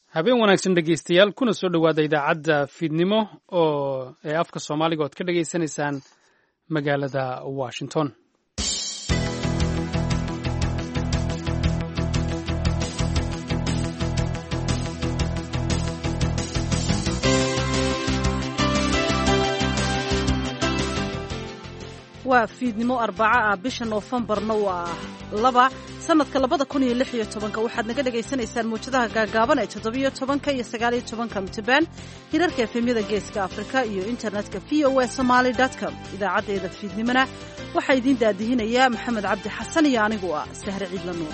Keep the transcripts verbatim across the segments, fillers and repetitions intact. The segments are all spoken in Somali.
habeen wanaagsan dhegaystayaal kuna soo dhowaada idaacadda fiidnimo oo ee afka soomaaliga ood ka dhegaysanaysaan magaalada washington. waa fiidnimo arbaca ah bisha noofembarna waa laba sanadka labada kun iyo lix iyo tobanka waxaad naga dhagaysanaysaan muujadaha gaagaaban ee toddobiyo tobanka iyo sagaaliyo tobanka mitrband hirarka efemyada geeska afrika iyo internetka v o a somaly dot com. idaacaddeeda fiidnimona waxaa idiin daadihinayaa maxamed cabdi xasan iyo anigu ah sahre ciidla nuur.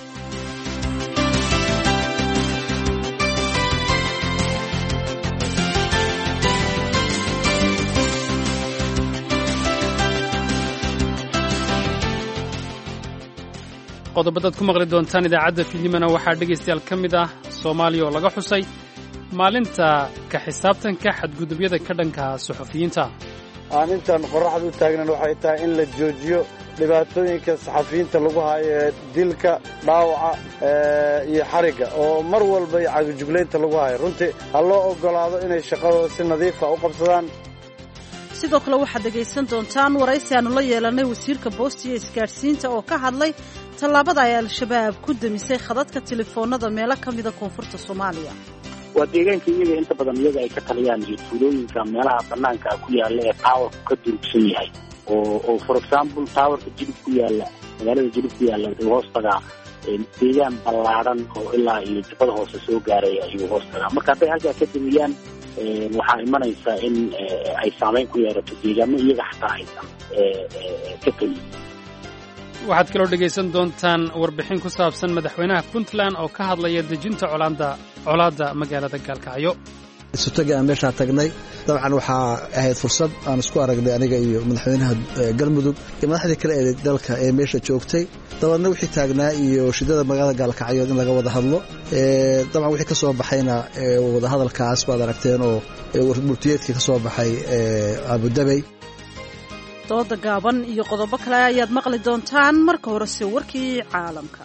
qodobadaad ku maqli doontaan idaacadda fiidnimona waxaa dhegaystayaal ka mid ah soomaaliya oo laga xusay maalinta ka xisaabtanka xadgudubyada ka dhanka suxufiyiinta. aanintan qorraxda u taagnan waxay tahay in la joojiyo dhibaatooyinka saxafiyiinta lagu hayo ee dilka dhaawaca iyo xarigga oo mar walba iyo cagajuglaynta lagu hayo runtii ha loo oggolaado inay shaqadooda si nadiifa u qabsadaan. sidoo kale waxaad dhegaysan doontaan waraysi aanu la yeelanay wasiirka boosta iyo isgaadhsiinta oo ka hadlay tallaabada ay al-shabaab ku demisay khadadka telefoonada meelo ka mida koonfurta soomaaliya. waa deegaanka iyaga inta badan iyaga ay ka taliyaan iyo tuulooyinka meelaha banaanka ku yaalla ee taawarku ka durugsan yahay oo oo for example taawarka jilib ku yaalla magaalada jilib ku yaalla wuxuu hoos tagaa deegaan ballaadhan oo ilaa iyo jubbada hoose soo gaaraya ayuu hoos tagaa marka hadday halkaa ka demiyaan waxaa imanaysa in ay saamayn ku yeerato deegaamo iyaga xataa aysan ka teliyin. waxaad kaloo dhegaysan doontaan warbixin ku saabsan madaxweynaha puntland oo ka hadlaya dejinta colaadda colaadda magaalada gaalkacyo. isutaga aan meeshaa tagnay dabcan waxaa ahayd fursad aan isku aragnay aniga iyo madaxweynaha galmudug iyo madaxdii kale ee dalka ee meesha joogtay dabaedna wixii taagnaa iyo shidada magaalada gaalkacyood in laga wada hadlo dabcan wixii ka soo baxayna wadahadalkaas baad aragteen oo murtiyeedkii ka soo baxay abudabey. dooda gaaban iyo qodobo kale ayaad maqli doontaan marka horese warkii caalamka.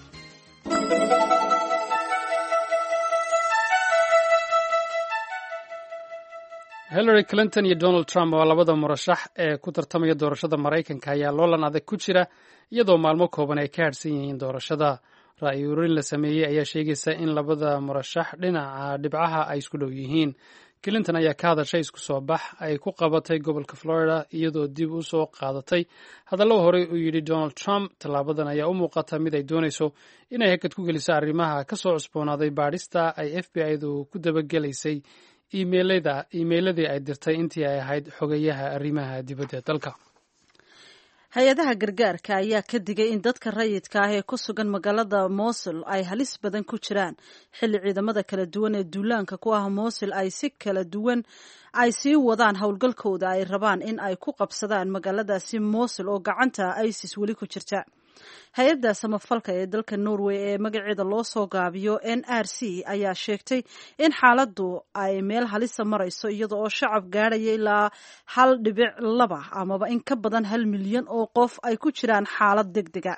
hillary clinton iyo donald trump oo labada murashax ee ku tartamaya doorashada maraykanka ayaa loolan adag ku jira iyadoo maalmo kooban ay ka hadhsan yihiin doorashada. ra'yi ururin la sameeyey ayaa sheegaysa in labada murashax dhinaca dhibcaha ay isku dhow yihiin. clinton ayaa ka hadashay isku soo bax ay ku qabatay gobolka florida iyadoo dib u soo qaadatay hadallo horey uu yidhi donald trump. tallaabadan ayaa u muuqata mid ay doonayso inay hakad ku geliso arrimaha ka soo cusboonaaday baadhista ay f b i-du ku dabagelaysay iimeyladii ay dirtay intii ay ahayd xogeyaha arrimaha dibadda ee dalka. hay-adaha gargaarka ayaa ka digay in dadka rayidka ah ee ku sugan magaalada mosul ay halis badan ku jiraan xilli ciidamada kala duwan ee duulaanka ku ah mosul ay si kala duwan ay sii wadaan howlgalkooda ay rabaan in ay ku qabsadaan magaaladaasi mosul oo gacanta isis weli ku jirta. hay-adda samafalka ee dalka norway ee magaceeda loo soo gaabiyo n r c ayaa sheegtay in xaaladdu ay meel halisa marayso iyada oo shacab gaadhaya ilaa hal dhibic laba amaba in ka badan hal milyan oo qof ay ku jiraan xaalad deg dega.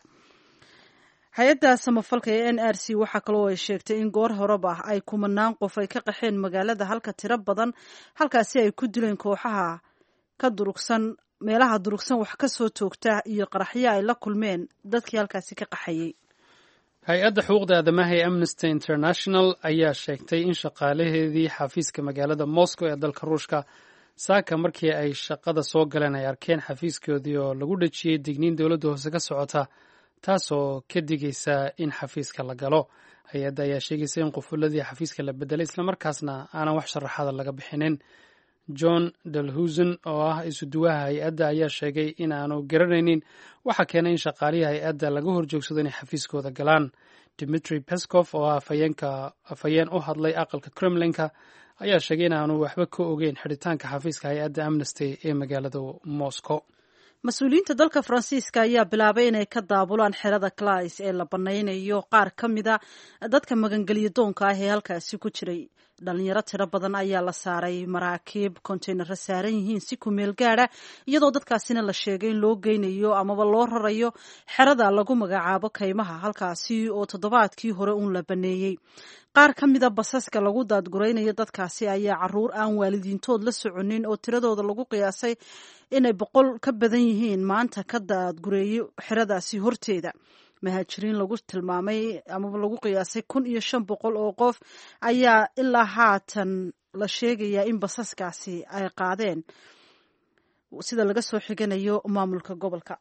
hay-adda samafalka ee n r c waxaa kaloo ay sheegtay in goor horeba ay kumanaan qof ay ka qaxeen magaalada halka tiro badan halkaasi ay ku dileen kooxaha ka durugsan meelaha durugsan wax ka soo toogta iyo qaraxyo ay la kulmeen dadkii halkaasi ka qaxayey. hay-adda xuquuqda aadamaha ee amnesty international ayaa sheegtay in shaqaalaheedii xafiiska magaalada moscow ee dalka ruushka saaka markii ay shaqada soo galeen ay arkeen xafiiskoodii oo lagu dhejiyey digniin dowladda hoose ka socota taasoo ka digaysa in xafiiska la galo. hay-adda ayaa sheegaysa in qufuladii xafiiska la bedelay islamarkaasna aanan wax sharaxada laga bixinin. john dalhusen oo ah isuduwaha hay-adda ayaa sheegay in aanu garanaynin waxa keenay in shaqaalihii hay-adda laga horjoogsado inay xafiiskooda galaan. dimitri peskov oo ah afhayeen u hadlay aqalka kremlinka ayaa sheegay in aanu waxba ka ogeyn xidhitaanka xafiiska hay-adda amnesty ee magaalada moscow. mas-uuliyiinta dalka faransiiska ayaa bilaabay inay ka daabulaan xerada clays ee la banaynayo qaar ka mida dadka magangelyo doonka ah ee halkaasi ku jiray. dhalinyaro tiro badan ayaa la saaray maraakiib kontaynaro saaran yihiin si ku meel gaadha iyadoo dadkaasina la sheegay in loo geynayo amaba loo rarayo xerada lagu magacaabo kaymaha halkaasi oo toddobaadkii hore uun la baneeyey. qaar ka mida basaska lagu daadguraynayo dadkaasi ayaa caruur aan waalidiintood la soconin oo tiradooda lagu qiyaasay inay boqol ka badan yihiin maanta ka daadgureeyey xeradaasi horteeda. mahajiriin lagu tilmaamay amaba lagu qiyaasay kun iyo shan boqol oo qof ayaa ilaa haatan la sheegayaa in basaskaasi ay qaadeen sida laga soo xiganayo maamulka gobolka.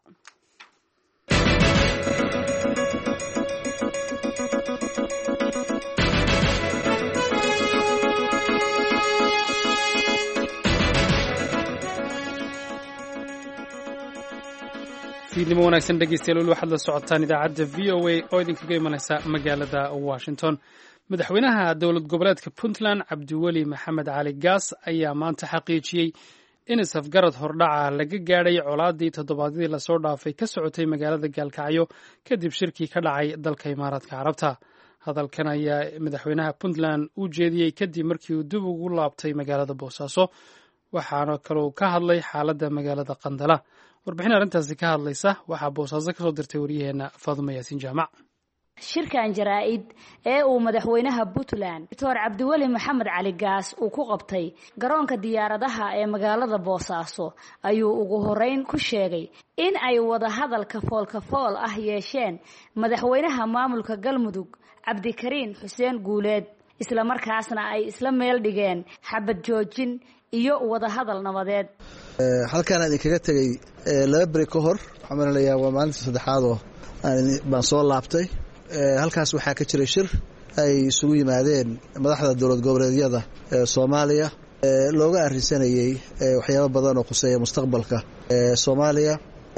fiidnimo wanaagsan dhegeystayaal waxaad la socotaan idaacadda v o a oo idinkaga imanaysa magaalada washington. madaxweynaha dowlad goboleedka puntland cabdiweli maxamed cali gaas ayaa maanta xaqiijiyey in isafgarad hordhaca laga gaadhay colaadii toddobaadyadii lasoo dhaafay ka socotay magaalada gaalkacyo kadib shirkii ka dhacay dalka imaaraadka carabta. hadalkan ayaa madaxweynaha puntland u jeediyey kadib markii uu dib ugu laabtay magaalada boosaaso, waxaana kaloo ka hadlay xaaladda magaalada qandala. warbixin arrintaasi ka hadlaysa waxaa boosaaso ka soo dirtay waryaheena faadumo yaasiin jaamac. shirkan jaraa'id ee uu madaxweynaha puntland doctor cabdiweli maxamed cali gaas uu ku qabtay garoonka diyaaradaha ee magaalada boosaaso ayuu ugu horeyn ku sheegay in ay wada hadalka foolkafool ah yeesheen madaxweynaha maamulka galmudug cabdikariin xuseen guuleed, isla markaasna ay isla meel dhigeen xabad joojin iyo wada hadal nabadeed. halkaan idinkaga tegey laba beri ka hor waxaan maleynayaa waa maalintii saddexaad oo baan soo laabtay. halkaas waxaa ka jiray shir ay isugu yimaadeen madaxda dowlad goboleedyada ee Soomaaliya looga arrinsanayay waxyaabo badan oo khuseeya mustaqbalka Soomaaliya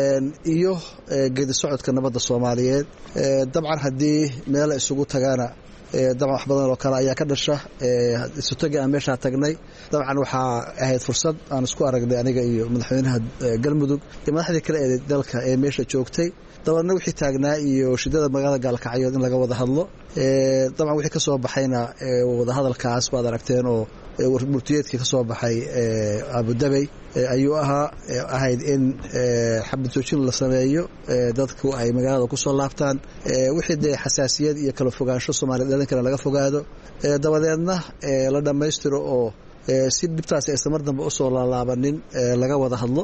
iyo geedi socodka nabadda Soomaaliyeed. dabcan haddii meel isugu tagaana dabcan wax badan oo kale ayaa ka dhasha. isu tagi aan meesha tagnay dabcan waxaa ahayd fursad aan isku aragnay aniga iyo madaxweynaha galmudug iyo madaxdii kale ee dalka ee meesha joogtay. dabalna wixii taagnaa iyo shidada magaalada gaalkacyood in laga wada hadlo. dabcan wixii ka soo baxayna wada hadalkaas baad aragteen oo murtiyeedkii ka soo baxay abudabey ayuu ahaa ahayd in xabad joojin la sameeyo, dadku ay magaalada ku soo laabtaan, wixii dee xasaasiyad iyo kala fogaansho Soomaaliya dhalinkana laga fogaado, dabadeedna la dhammaystiro oo si dhibtaasi aysan mar dambe usoo laalaabanin laga wada hadlo.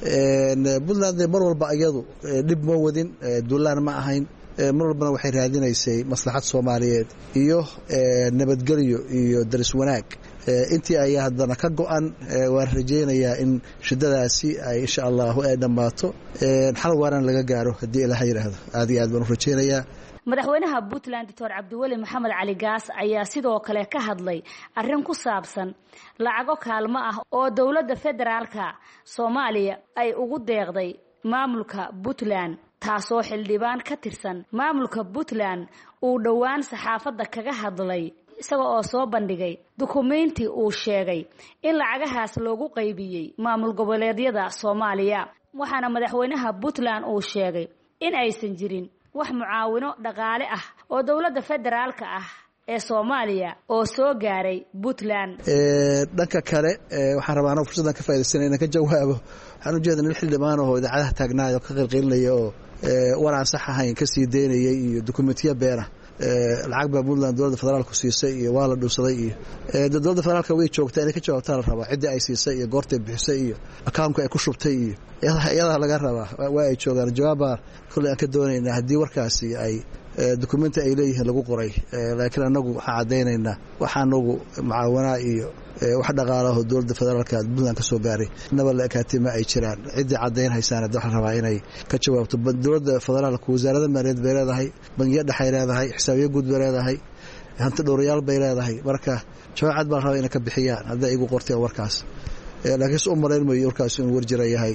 puntland mar walba iyadu dhib ma wadin, duulaan ma ahayn, mar walbana waxay raadinaysay maslaxad Soomaaliyeed iyo nabadgelyo iyo daris wanaag. intii ayaa haddana ka go'an. waan rajaynayaa in shidadaasi ay insha allahu ay dhammaato, xal waaran laga gaaro haddii ilaha yidhaahdo. aad iyo aad baan u rajaynayaa. madaxweynaha puntland doctor cabdiweli maxamed cali gaas ayaa sidoo kale ka hadlay arrin ku saabsan lacago kaalmo ah oo dowladda federaalka Soomaaliya ay ugu deeqday maamulka puntland, taasoo xildhibaan ka tirsan maamulka puntland uu dhowaan saxaafadda kaga hadlay isaga oo soo bandhigay dukumeenti uu sheegay in lacagahaas loogu qaybiyey maamul goboleedyada Soomaaliya. waxaana madaxweynaha puntland uu sheegay in aysan jirin wax mucaawino dhaqaale ah oo dowladda federaalka ah ee Soomaaliya oo soo gaaray puntland. dhanka kale waxaan rabaa inaan fursadan ka faa'iideysanay inaan ka jawaabo. waxaan u jeednaa xildhibaan oo idaacadaha taagnaa oo ka qeylqelinaya oo waraan sax ahayn ka sii deynayay iyo dukumentiya beena. lacag baa puntland dowladda federaalku siisay iyo waa la dhuusaday iyo dowladda federaalka way joogtaa inay ka jawaabtaa la rabaa ciddii ay siisay iyo goortay bixisay iyo akaunka ay ku shubtay iyo iyada laga rabaa waa ay joogaan. jawaabaa kulli aan ka doonaynaa haddii warkaasi ay dukumenti ay leeyihiin lagu qoray, laakiin anagu waxaan caddaynaynaa waxaa anagu mucaawanaa iyo wax dhaqaalaho dowladda federaalka puntland ka soo gaaray naba la ekaatima ay jiraan. ciddii caddayn haysaana waxaan rabaa inay ka jawaabto. dowladda federaalka wasaaradda maaliyadeed bay leedahay, bangiyo dhexay leedahay, xisaabiyo guud bay leedahay, hanti dhowrayaal bay leedahay. marka jawaab cad baan rabaa inay ka bixiyaan hadday igu qorteen warkaas. laakiin si u marayn mayo warkaas inuu warjira yahay.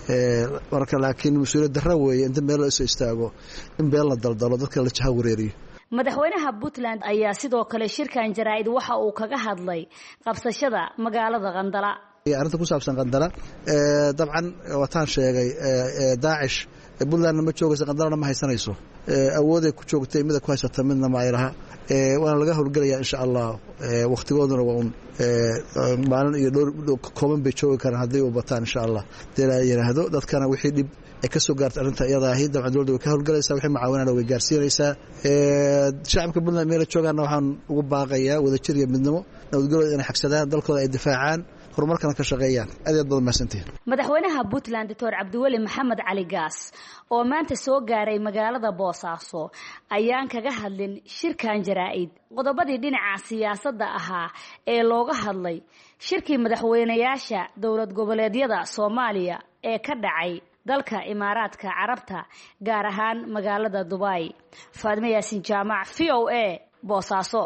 marka laakiin mas-uuliyad darro weeye inta meel la isu istaago in been la daldalo dadka la jaha wareeriyo. madaxweynaha puntland ayaa sidoo kale shirkan jaraa'id waxa uu kaga hadlay qabsashada magaalada qandala. arrinta ku saabsan qandala dabcan wataan sheegay daacish Puntland ma joogayso qandarana ma haysanayso awooday ku joogtay mid ku haysata midna ma ayraha waana laga howlgalayaa insha Allah waqtigooduna waa un maalin iyo dhowr kooban bay joogi karaan haddii uu bataan insha Allah deela yiraahdo dadkana wixii dib ay ka soo gaartay arinta iyada ah dawladda dawladda way ka howlgalaysaa wixii macaawinana way gaarsiinaysaa shacabka Puntland meel joogaana waxaan ugu baaqayaa wadajir iyo midnimo nabadgelyo inay xagsadaan dalkooda ay difaacaan horumarkana ka shaqeeyaan aad iyo badan maasantiin madaxweynaha Puntland Doctor Cabdiweli Maxamed Cali Gaas oo maanta soo gaaray magaalada Boosaaso ayaan kaga hadlin shirkan jaraa'id qodobadii dhinaca siyaasadda ahaa ee looga hadlay shirkii madaxweynayaasha dawlad goboleedyada Soomaaliya ee ka dhacay dalka Imaaraadka Carabta gaar ahaan magaalada Dubai Faadime Yaasin Jaamac V O A Boosaaso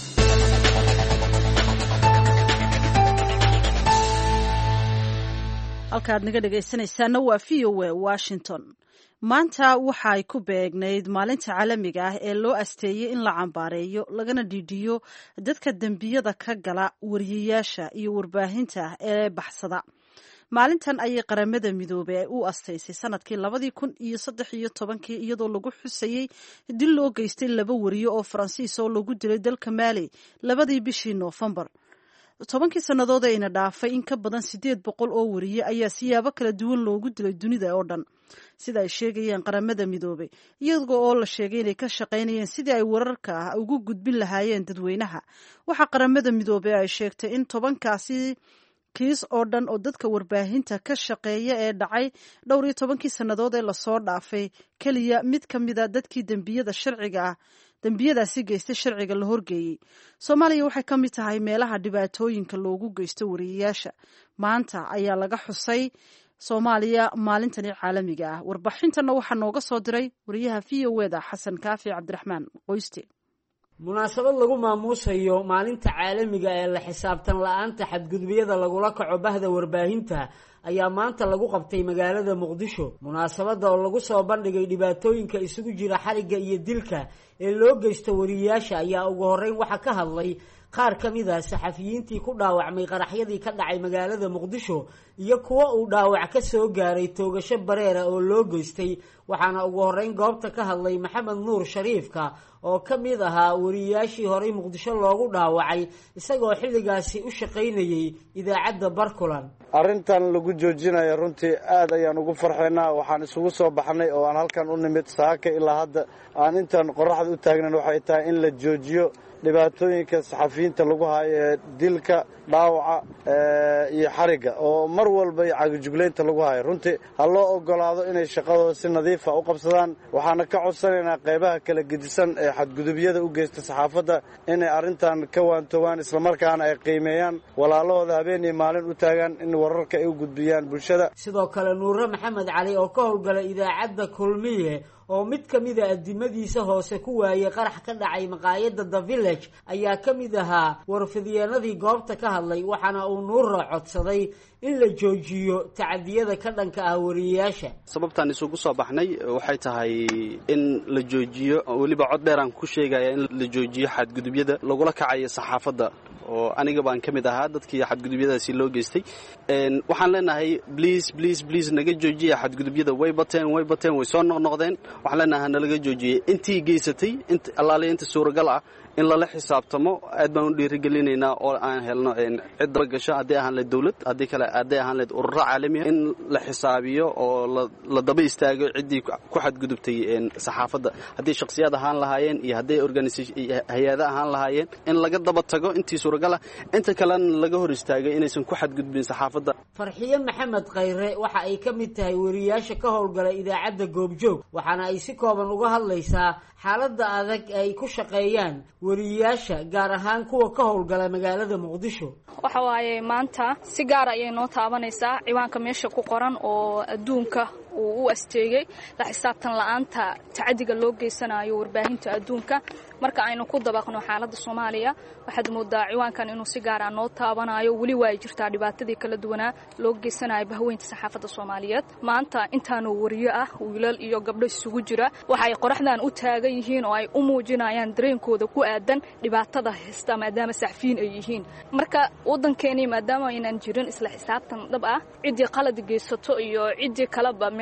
halkaad naga dhegaysanaysaana waa V O A Washington maanta waxa ay ku beegnayd maalinta caalamiga ah ee loo asteeyay in la cambaareeyo lagana dhiidhiyo dadka dembiyada ka gala wariyayaasha iyo warbaahinta ee baxsada maalintan ayay qaramada midoobay u asteysay sanadkii labadii kun iyo saddex iyo tobankii iyadoo lagu xusayay dil loo geystay laba wariyo oo Faransiis oo lagu dilay dalka Mali labadii bishii Noofambar tobankii sannadood ayna dhaafay in ka badan sideed boqol oo wariye ayaa siyaabo kala duwan loogu dilay dunida oo dhan sida ay sheegayeen qaramada midoobay iyagoo oo la sheegay inay ka shaqaynayeen sidii ay wararka ugu gudbin lahaayeen dadweynaha waxa qaramada midoobay ay sheegtay in tobankaasi kiis oo dhan oo dadka warbaahinta ka shaqeeya ee dhacay dhowr iyo tobankii sannadood ee lasoo dhaafay kaliya mid ka mid a dadkii dembiyada sharciga ah dembiyadaasi geystay sharciga la horgeeyey Soomaaliya waxay ka mid tahay meelaha dhibaatooyinka loogu geysto wariyayaasha maanta ayaa laga xusay Soomaaliya maalintani caalamiga ah warbixintana waxa nooga soo diray wariyaha V O A da Xasan Kaafi Cabdiraxmaan Qoyste munaasabad lagu maamuusayo maalinta caalamiga ee la xisaabtan la'aanta xadgudubiyada lagula kaco bahda warbaahinta ayaa maanta lagu qabtay magaalada Muqdisho munaasabada oo lagu soo bandhigay dhibaatooyinka isugu jira xariga iyo dilka ee loo geysto wariyayaasha ayaa ugu horeyn waxa ka hadlay qaar kamid ah saxafiyiintii ku dhaawacmay qaraxyadii ka dhacay magaalada Muqdisho iyo kuwa uu dhaawac ka soo gaaray toogasho bareera oo loo geystay waxaana ugu horeyn goobta ka hadlay Maxamed Nuur Shariifka oo kamid ahaa wariyaashii hore Muqdisho loogu dhaawacay isagoo xilligaasi u shaqaynayay idaacadda Barkulan arrintan lagu joojinayo runtii aad ayaan ugu farxaynaa waxaan isugu soo baxnay oo aan halkan u nimid saaka ilaa hadda aan intaan qoraxda u taagnan waxay tahay in la joojiyo dhibaatooyinka saxafiyiinta lagu hayo dilka dhaawaca iyo xariga oo mar walba cagajugleynta lagu hayo runtii ha loo ogolaado inay shaqadooda si nadiif ah u qabsadaan waxaana ka codsanaynaa qaybaha kala gedisan ee xadgudubyada u geysta saxaafadda inay arrintan ka waantoobaan isla markaana ay qiimeeyaan walaalahooda habeen iyo maalin u taagaan in wararka ay u gudbiyaan bulshada sidoo kale Nuure Maxamed Cali oo ka howlgala idaacadda Kulmiye oo mid kamid ah adimadiisa hoose ku waayay qarax ka dhacay maqaayadda The Village ayaa kamid ahaa warfidiyeenadii goobta ka hadlay waxaana uu Nuure codsaday in la joojiyo tacadiyada ka dhanka ah wariyayaasha sababtan isugu soo baxnay waxay tahay in la joojiyo waliba cod dheer aan ku sheegaya in la joojiyo xadgudubyada lagula kacayo saxaafadda oo aniga baan kamid ahaa dadkii xadgudubyadaasi loo geystay een waxaan leenahay please please please naga joojiya xadgudubyada way bateen way bateen way soo noqnoqdeen waxaan leenahay naga joojiye intii geysatay inta allaale inta suuragal ah in la xisaabtamo aad baan u dhiirigelinaynaa oo aan helno een cid gasho hadii aan la dawlad hadii kale hadii aan la urur caalami in la xisaabiyo oo la daba istaago cidii ku xadgudubtay een saxaafadda hadii shakhsiyaad ahaan lahaayeen iyo hadii organisation hay'ado ahaan lahaayeen in laga daba tago intii suuragal ah inta kale laga hor istaagay inaysan ku xadgudbin saxaafadda Farxiye Maxamed Khayre waxa ay kamid tahay wariyaasha ka howlgala idaacadda Goobjoog waxaana ay si kooban uga hadlaysaa xaaladda adag ay ku shaqeeyaan wariyaasha gaar ahaan kuwa ka howlgala magaalada Muqdisho waxa waaye maanta si gaar ah ay noo taabanaysaa ciwaanka meesha ku qoran oo adduunka uu u asteegay la xisaabtan la'aanta tacadiga loo geysanayo warbaahinta adduunka marka aynu ku dabaqno xaaladda Soomaaliya waxaad moodaa ciwaankan inuu si gaar ah noo taabanayo wali way jirtaa dhibaatadii kala duwanaa loo geysanayo bahweynta saxaafadda Soomaaliyeed maanta intaanu wariyo ah wiilal iyo gabdho isugu jira waxa ay qoraxdan u taagan yihiin oo ay u muujinayaan dareenkooda ku aadan dhibaatada haysta maadaama saxafiyiin ay yihiin marka wadankeeni maadaama inaan jirin isla xisaabtan dhab ah cidii qalad geysato iyo cidii kaleba meel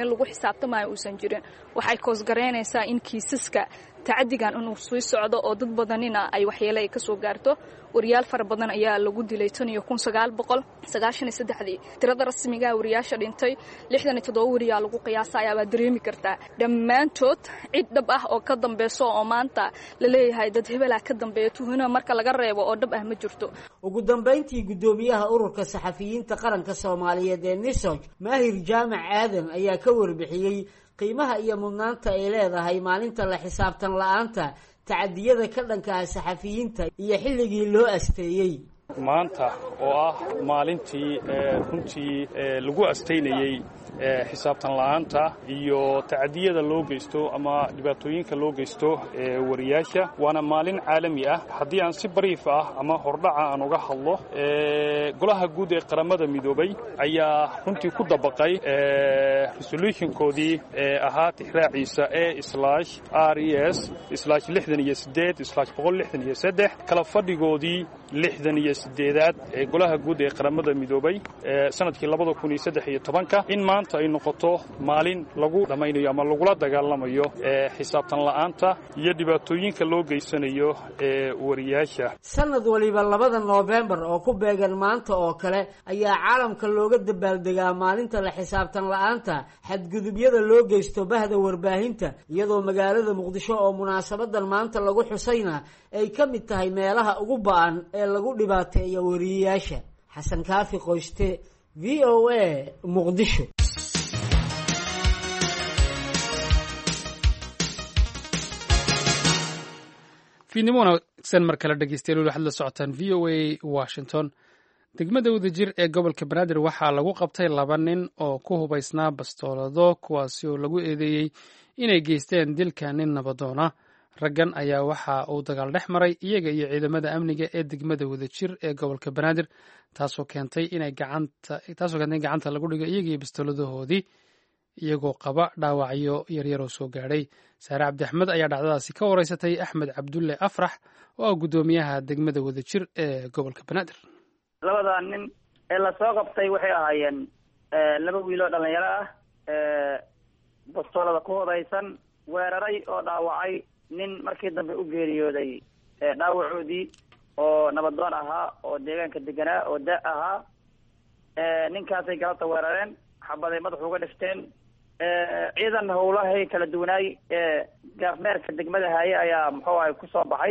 meel lagu xisaabtamayo uusan jirin waxay koosgareynaysaa in kiisaska tacadigan inuu sii socdo oo dad badanina ay waxyeelo ay ka soo gaarto wariyaal fara badan ayaa lagu dilay tan iyo kun sagaal boqol sagaashan iyo saddexdii tirada rasmiga ah wariyaasha dhintay lixdan iyo toddoba wariyaa lagu qiyaasay ayaa dareemi kartaa dhammaantood cid dhab ah oo ka dambayso oo maanta la leeyahay dad hebela ka dambeeya tuhuna marka laga reebo oo dhab ah ma jirto ugu dambeyntii gudoomiyaha ururka saxafiyiinta qaranka Soomaaliyeed ee Nisoj Maahir Jaamac Aadan ayaa ka warbixiyay qiimaha iyo mudnaanta ay leedahay maalinta la xisaabtan la'aanta tacadiyada ka dhanka ah saxafiyiinta iyo xilligii loo asteeyay maanta oo ah maalintii runtii lagu asteynayay xisaabtan la'aanta iyo tacadiyada loo geysto ama dhibaatooyinka loo geysto wariyaasha waana maalin caalami ah haddii aan si brief ah ama hordhaca aan uga hadlo golaha guud ee qaramada midoobay ayaa runtii ku dabaqay resolutionkoodii ahaa tixraaciisa e slash r e s slash lixdan iyo sideed slash boqol lixdan iyo saddex kala fadhigoodii lixdan iyo sideedaad ee golaha guud ee qaramada midoobay sanadkii labada kun iyo saddex iyo tobanka in maanta ay noqoto maalin lagu dhamaynayo ama lagula dagaalamayo xisaabtan la'aanta iyo dhibaatooyinka loo geysanayo ee wariyaasha sanad waliba labada November oo ku beegan maanta oo kale ayaa caalamka looga dabaaldegaa maalinta la xisaabtan la'aanta xadgudubyada loo geysto bahda warbaahinta iyadoo magaalada Muqdisho oo munaasabadan maanta lagu xusayna ay ka mid tahay meelaha ugu ba'an ee lagu dhibaateeyo wariyaasha Xasan Kaafi Qoyste V O A Muqdisho fiidnimo wanaagsan mar kale dhegeystayaal waxaad la socotaan V O A Washington degmada wadajir ee gobolka Banaadir waxaa lagu qabtay laba nin oo ku hubaysnaa bastoolado kuwaasi oo lagu eedeeyey inay geysteen dilka nin nabadoona raggan ayaa waxa uu dagaal dhex maray iyaga iyo ciidamada amniga ee degmada wadajir ee gobolka Banaadir taasoo keentay inay gacanta taasoo keentay in gacanta lagu dhigo iyaga iyo bastooladahoodii iyagoo qaba dhaawacyo yaryar oo soo gaadhay Saare Cabdi Axmed ayaa dhacdadaasi ka wareysatay Axmed Cabdulle Afrax oo ah gudoomiyaha degmada wadajir ee gobolka Banaadir labada nin ee la soo qabtay waxay ahaayeen laba wiil oo dhalinyaro ah ee bastoolada ku hodaysan weeraray oo dhaawacay nin markii dambe u geeriyooday dhaawacoodii oo nabadoon ahaa oo deegaanka deganaa oo da ahaa ninkaasay galabta weerareen xabaday madaxa uga dhifteen ciidan howlahay kala duwanaay gaafmeerka degmada haaye ayaa muxuu ahay kusoo baxay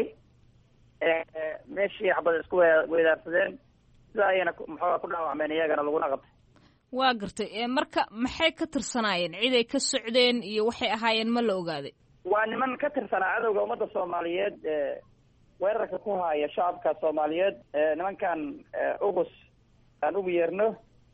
meeshii xabada isku weedaarsadeen sida ayayna muxuu ku dhaawacmeen iyagana laguna qabtay waa gartay marka maxay ka tirsanaayeen ciiday ka socdeen iyo waxay ahaayeen ma la ogaaday waa niman ka tirsanaa cadowga ummadda Soomaaliyeed weerarka ku haya shacabka Soomaaliyeed nimankan ugus aan ugu yeerno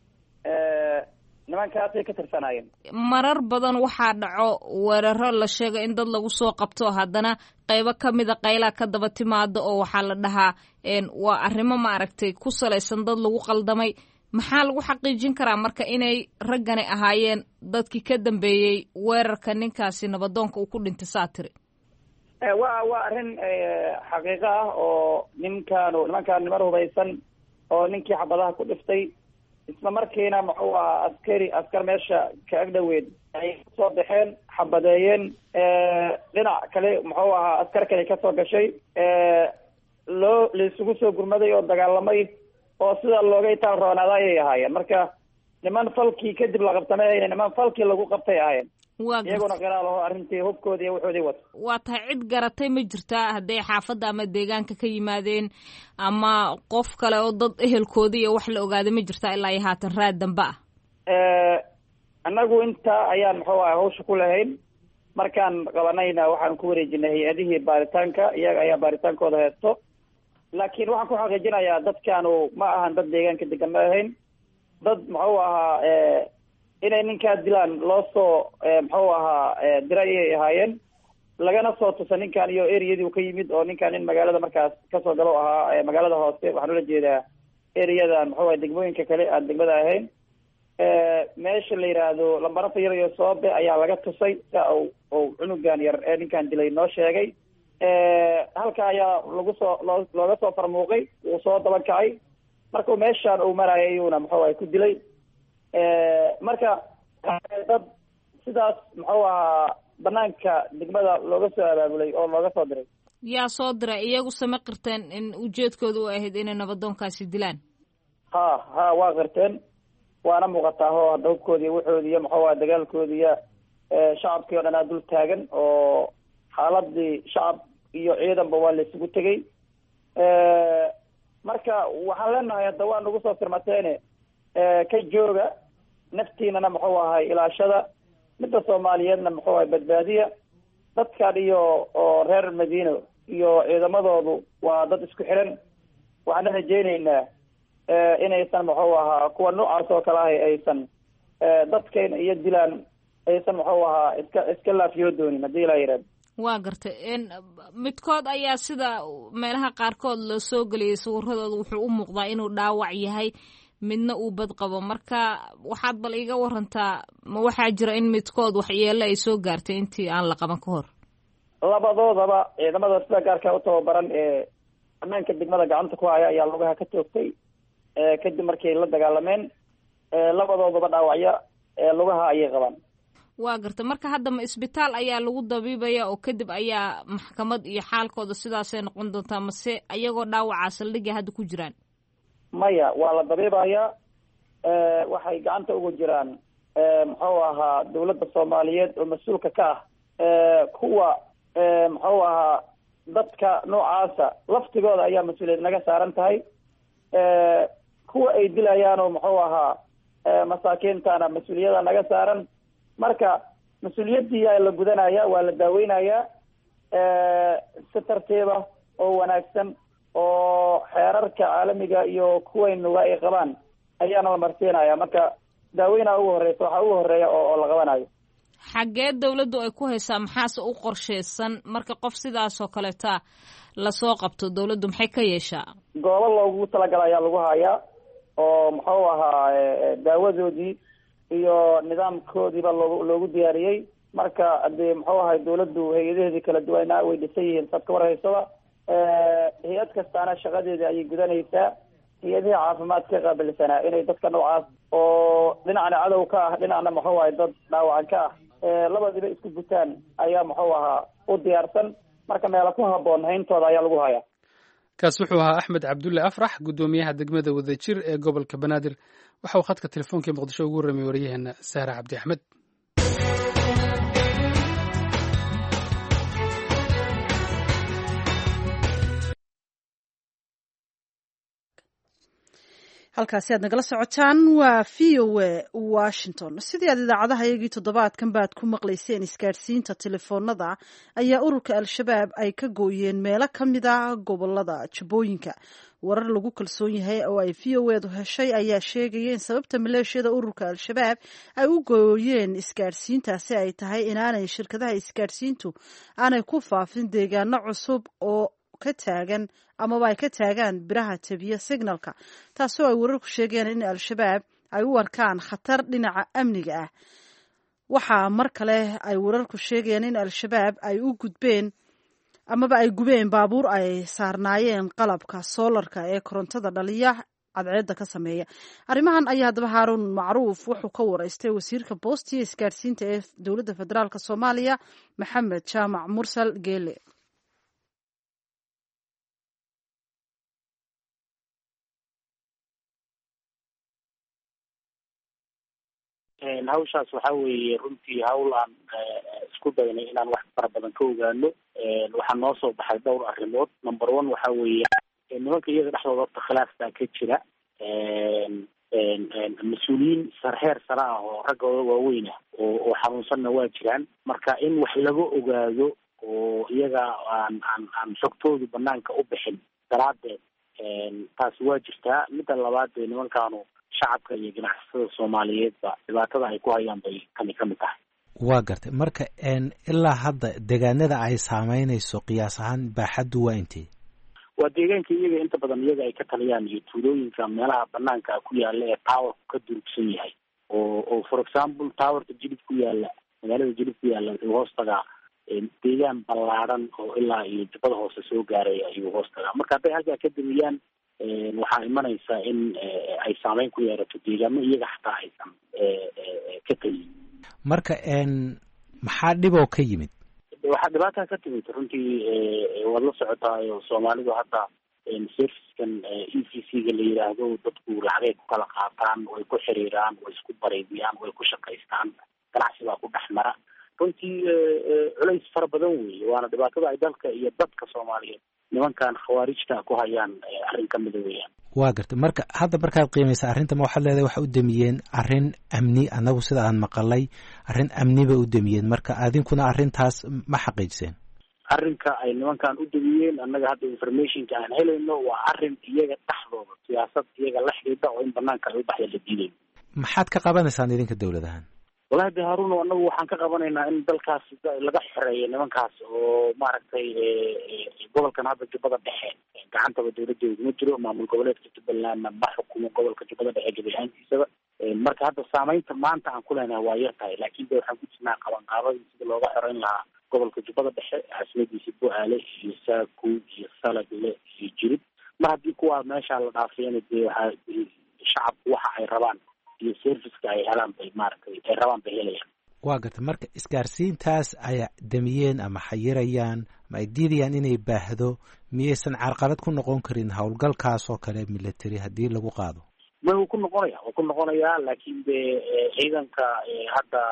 nimankaasay ka tirsanaayeen marar badan waxaa dhaco weeraro la sheegay in dad lagu soo qabto haddana qaybo ka mida qaylaha ka daba timaado oo waxaa la dhahaa waa arrimo maaragtay ku salaysan dad lagu qaldamay maxaa lagu xaqiijin karaa marka inay raggani ahaayeen dadkii ka dambeeyey weerarka ninkaasi nabadoonka uu ku dhintay saatiri waa waa arrin xaqiiqo ah oo ninkaanu nimankaan niman hubaysan oo ninkii xabadaha ku dhiftay isla markiina muxuu ahaa askari askar meesha ka agdhoweed ay soo baxeen xabadeeyeen dhinac kale muxuu ahaa askar kale kasoo gashay loo laisugu soo gurmaday oo dagaalamay oo sida looga itaal roonaada ayay ahaayeen marka niman falkii kadib la qabtamay niman falkii lagu qabtay ahaayeen iyaguna qiraalaho arrintii hubkoodii iyo wuxoodii wato waa tahay cid garatay ma jirtaa hadday xaafadda ama deegaanka ka yimaadeen ama qof kale oo dad ehelkoodii iyo wax la ogaaday ma jirtaa ilaa iyo haatan raad dambe ah annagu intaa ayaan muxuu ahay hawsha ku lahayn markaan qabanayna waxaan ku wareejinay hay-adihii baaritaanka iyaga ayaa baaritaankooda heesto laakiin waxaan ku xaqiijinayaa dadkaanu ma ahan dad deegaanka degan ma ahayn dad muxuu ahaa inay ninkaa dilaan loo soo muxuu ahaa diray ayay ahaayeen lagana soo tusa ninkan iyo ereyadii uu ka yimid oo ninkan in magaalada markaas kasoo galo ahaa magaalada hoose waxaan ula jeedaa ereyadan muxuu ahay degmooyinka kale aan degmada ahayn meesha la yidhaahdo lambarata yar iyo soobe ayaa laga tusay sia u u cunugan yar ee ninkan dilay noo sheegay halka ayaa lagu soo loo looga soo farmuuqay wuu soo daba kacay markuu meeshaan uu marayay ayuuna muxuu ahay ku dilay marka dad sidaas muxuu ahaa banaanka degmada looga soo abaabulay oo looga soo diray. yaa soo diray iyagu sama qirteen in ujeedkooda u ahayd inay nabadoonkaasi dilaan? ha ha waa qirteen, waana muuqataa oo hubkoodii wuxoodi iyo muxuu ahaa dagaalkoodi iyo shacabkii oo dhan aa dul taagan oo xaaladii shacab iyo ciidanba waa la isugu tegey. marka waxaan leenahay hadda waa nagu soo firmateene ka jooga naftiinana muxuu ahay ilaashada, midda soomaaliyeedna muxuu ahay badbaadiya. dadkan iyo oo reer madiino iyo ciidamadoodu waa dad isku xiran. waxaana rajeyneynaa inaysan muxuu ahaa kuwa noocaas oo kale ahay aysan dadkayna iyo dilaan aysan muxuu ahaa iska iska laafiyo doonin haddii ilaa yidhaahdo. waa gartay midkood ayaa sida meelaha qaarkood loo soo geliyay sawiradooda wuxuu u muuqdaa inuu dhaawac yahay, midna uu bad qabo. marka waxaad bal iga warantaa, ma waxaa jira in midkood waxyeelo ay soo gaartay intii aan la qaban ka hor? labadoodaba ciidamada sida gaarka u tababaran ee banaanka degmada gacanta ku haya ayaa lugaha ka toogtay kadib markay la dagaalameen. labadoodaba dhaawacyo lugaha ayay qabaan. waa garta marka hadda ma isbitaal ayaa lagu dabiibaya oo kadib ayaa maxkamad iyo xaalkooda sidaasay noqon doontaa, mase ayagoo dhaawacaa saldhigga hadda ku jiraan? maya, waa la dabiibayaa. waxay gacanta ugu jiraan muxuu ahaa dawladda soomaaliyeed oo mas-uulka ka ah kuwa muxuu ahaa dadka noocaasa laftigooda ayaa mas-uuliyad naga saaran tahay. kuwa ay dilayaan oo muxuu ahaa masaakiintana mas-uuliyada naga saaran. marka mas-uuliyaddii aa la gudanaya, waa la daaweynayaa si tartiiba oo wanaagsan oo xeerarka caalamiga iyo kuwaynuga ay qabaan ayaana la marsiinaya. marka daaweynaa ugu horeysa waxaa ugu horeeya oo la qabanayo. xaggee dawladdu ay ku haysaa, maxaase u qorsheysan marka qof sidaas oo kaleeta lasoo qabto? dawladdu maxay ka yeeshaa? goobo loogu talagala ayaa lagu hayaa oo muxuu ahaa daawadoodii iyo nidaamkoodiiba loo loogu diyaariyey. marka hadee muxuu ahay dawladdu hay-adaheedii kala duwanaa way dhisan yihiin sad ka warhaysaba. hay-ad kastaana shaqadeeda ayay gudanaysaa. hay-adihii caafimaadka qaabilsanaa inay dadka noocaas oo dhinacna cadow ka ah dhinacna muxuu ahay dad dhaawacan ka ah labadiiba isku gutaan ayaa muxuu ahaa u diyaarsan. marka meela ku haboon hayntooda ayaa lagu hayaa. kaas wuxuu ahaa axmed cabdulle afrax, guddoomiyaha degmada wadajir ee gobolka banaadir. waxa uu khadka telefoonka muqdisho ugu warramay wariyaheena sahra cabdi axmed. halkaasi aad nagala socotaan waa v o a washington. sidii aad idaacadaha iyagii toddobaadkan baad ku maqlayseen, isgaadhsiinta telefoonada ayaa ururka al-shabaab ay ka gooyeen meelo ka mid a gobolada jubbooyinka. warar lagu kalsoon yahay oo ay v o edu heshay ayaa sheegaya in sababta maleeshiyada ururka al-shabaab ay u gooyeen isgaadhsiintaasi ay tahay inaanay shirkadaha isgaadhsiintu aanay ku faafin deegaano cusub oo ka taagan amaba ay ka taagaan biraha tabiya signalka, taasoo ay wararku sheegeen in al-shabaab ay u arkaan khatar dhinaca amniga ah. waxaa mar kale ay wararku sheegeen in al-shabaab ay u gudbeen amaba ay gubeen baabuur ay saarnaayeen qalabka soolarka ee korontada dhaliya cadceedda ka sameeya. arrimahan ayaa haddaba haaruun macruuf wuxuu ka waraystay wasiirka boostiya isgaadhsiinta ee dowladda federaalk soomaaliya maxamed jaamac mursal geele. hawshaas waxa weeye runtii hawl aan isku daynay inaan wax fara badan ka ogaano. waxaa noo soo baxay dhowr arrimood. number one waxa weeye nimanka iyaga dhexdooda horta khilaaf baa ka jira. mas-uuliyiin sarheer sare ah oo raggooda waaweyn ah oo oo xanuunsanna waa jiraan. marka in wax laga ogaado oo iyaga aan aan aan xogtoodu banaanka u bixin daraadeed, taasi waa jirtaa. midda labaad ee nimankaanu shacabka iyo ganacsatada soomaaliyeedba dhibaatada ay ku hayaan bay kami ka mid tahay. waa gartay. marka ilaa hadda deegaanada ay saameynayso qiyaas ahaan baaxaddu waa intee? waa deegaanka iyaga inta badan iyaga ay ka taliyaan iyo tuulooyinka meelaha banaanka ku yaala ee towerku ka durugsan yahay oo oo for example towerka jilib ku yaala magaalada jilib ku yaala wuxuu hoos tagaa deegaan ballaaran oo ilaa iyo jubbada hoose soo gaaray ayuu hoos tagaa. marka hadday halkaa ka damiyaan waxaa imanaysa in ay saameyn ku yeerato deegaamo iyaga xataa aysan ka tegin. marka maxaa dhiboo ka yimid? waxaa dhibaataa ka timid runtii waad la socotaayo soomaalidu hadda servicekan e v c-ga la yidhaahdo dadku lacagay ku kala qaataan, way ku xiriiraan, way isku bareediyaan, way ku shaqaystaan, ganacsi baa ku dhex mara. runtii culays fara badan weeye, waana dhibaatada ay dalka iyo dadka soomaaliyeed nimankan khawaarijta ku hayaan arrin ka mida weeyaan. waa garta marka hadda markaad qiimaysa arrinta ma waxaad leedahay waxa u damiyeen arrin amni, annagu sida aan maqalay arrin amni ba u damiyeen, marka adinkuna arrintaas ma xaqiijiseen? arrinka ay nimankan u damiyeen annaga hadda informationka aan helayno waa arrin iyaga dhexdooda siyaasad iyaga la xidhiidha oo in banaanka ay u baxda la diidayo. maxaad ka qabanaysaan idinka dowladahan? wallahi de haruun anagu waxaan ka qabanaynaa in dalkaas laga xoreeyo nimankaas oo maaragtay gobolkan hadda jubbada dhexe gacantaba dawladeedu ma jiro, maamul goboleedka jubbalandna ma xukumo gobolka jubbada dhexe gebi ahaantiisaba. marka hadda saameynta maanta aan ku leenahay waa yar tahay, laakiin de waxaan ku jirnaa qabanqaabadii sida looga xoreyn lahaa gobolka jubbada dhexe, caasimadiisa bu-aale iyo saaku iyo salagle iyo jirib. mar haddii kuwaa meeshaa la dhaafiyana dee waxaa shacabku waxa ay rabaan iyo serviceka ay helaan bay maaragtay ay rabaan bay helayaan. waa garta marka isgaarsiintaas ay damiyeen ama xayirayaan ma ay diidayaan inay baahdo, miyaysan carqalad ku noqon karin howlgalkaas oo kale military haddii lagu qaado? ma wuu ku noqonaya wuu ku noqonayaa laakiin de ciidanka hadda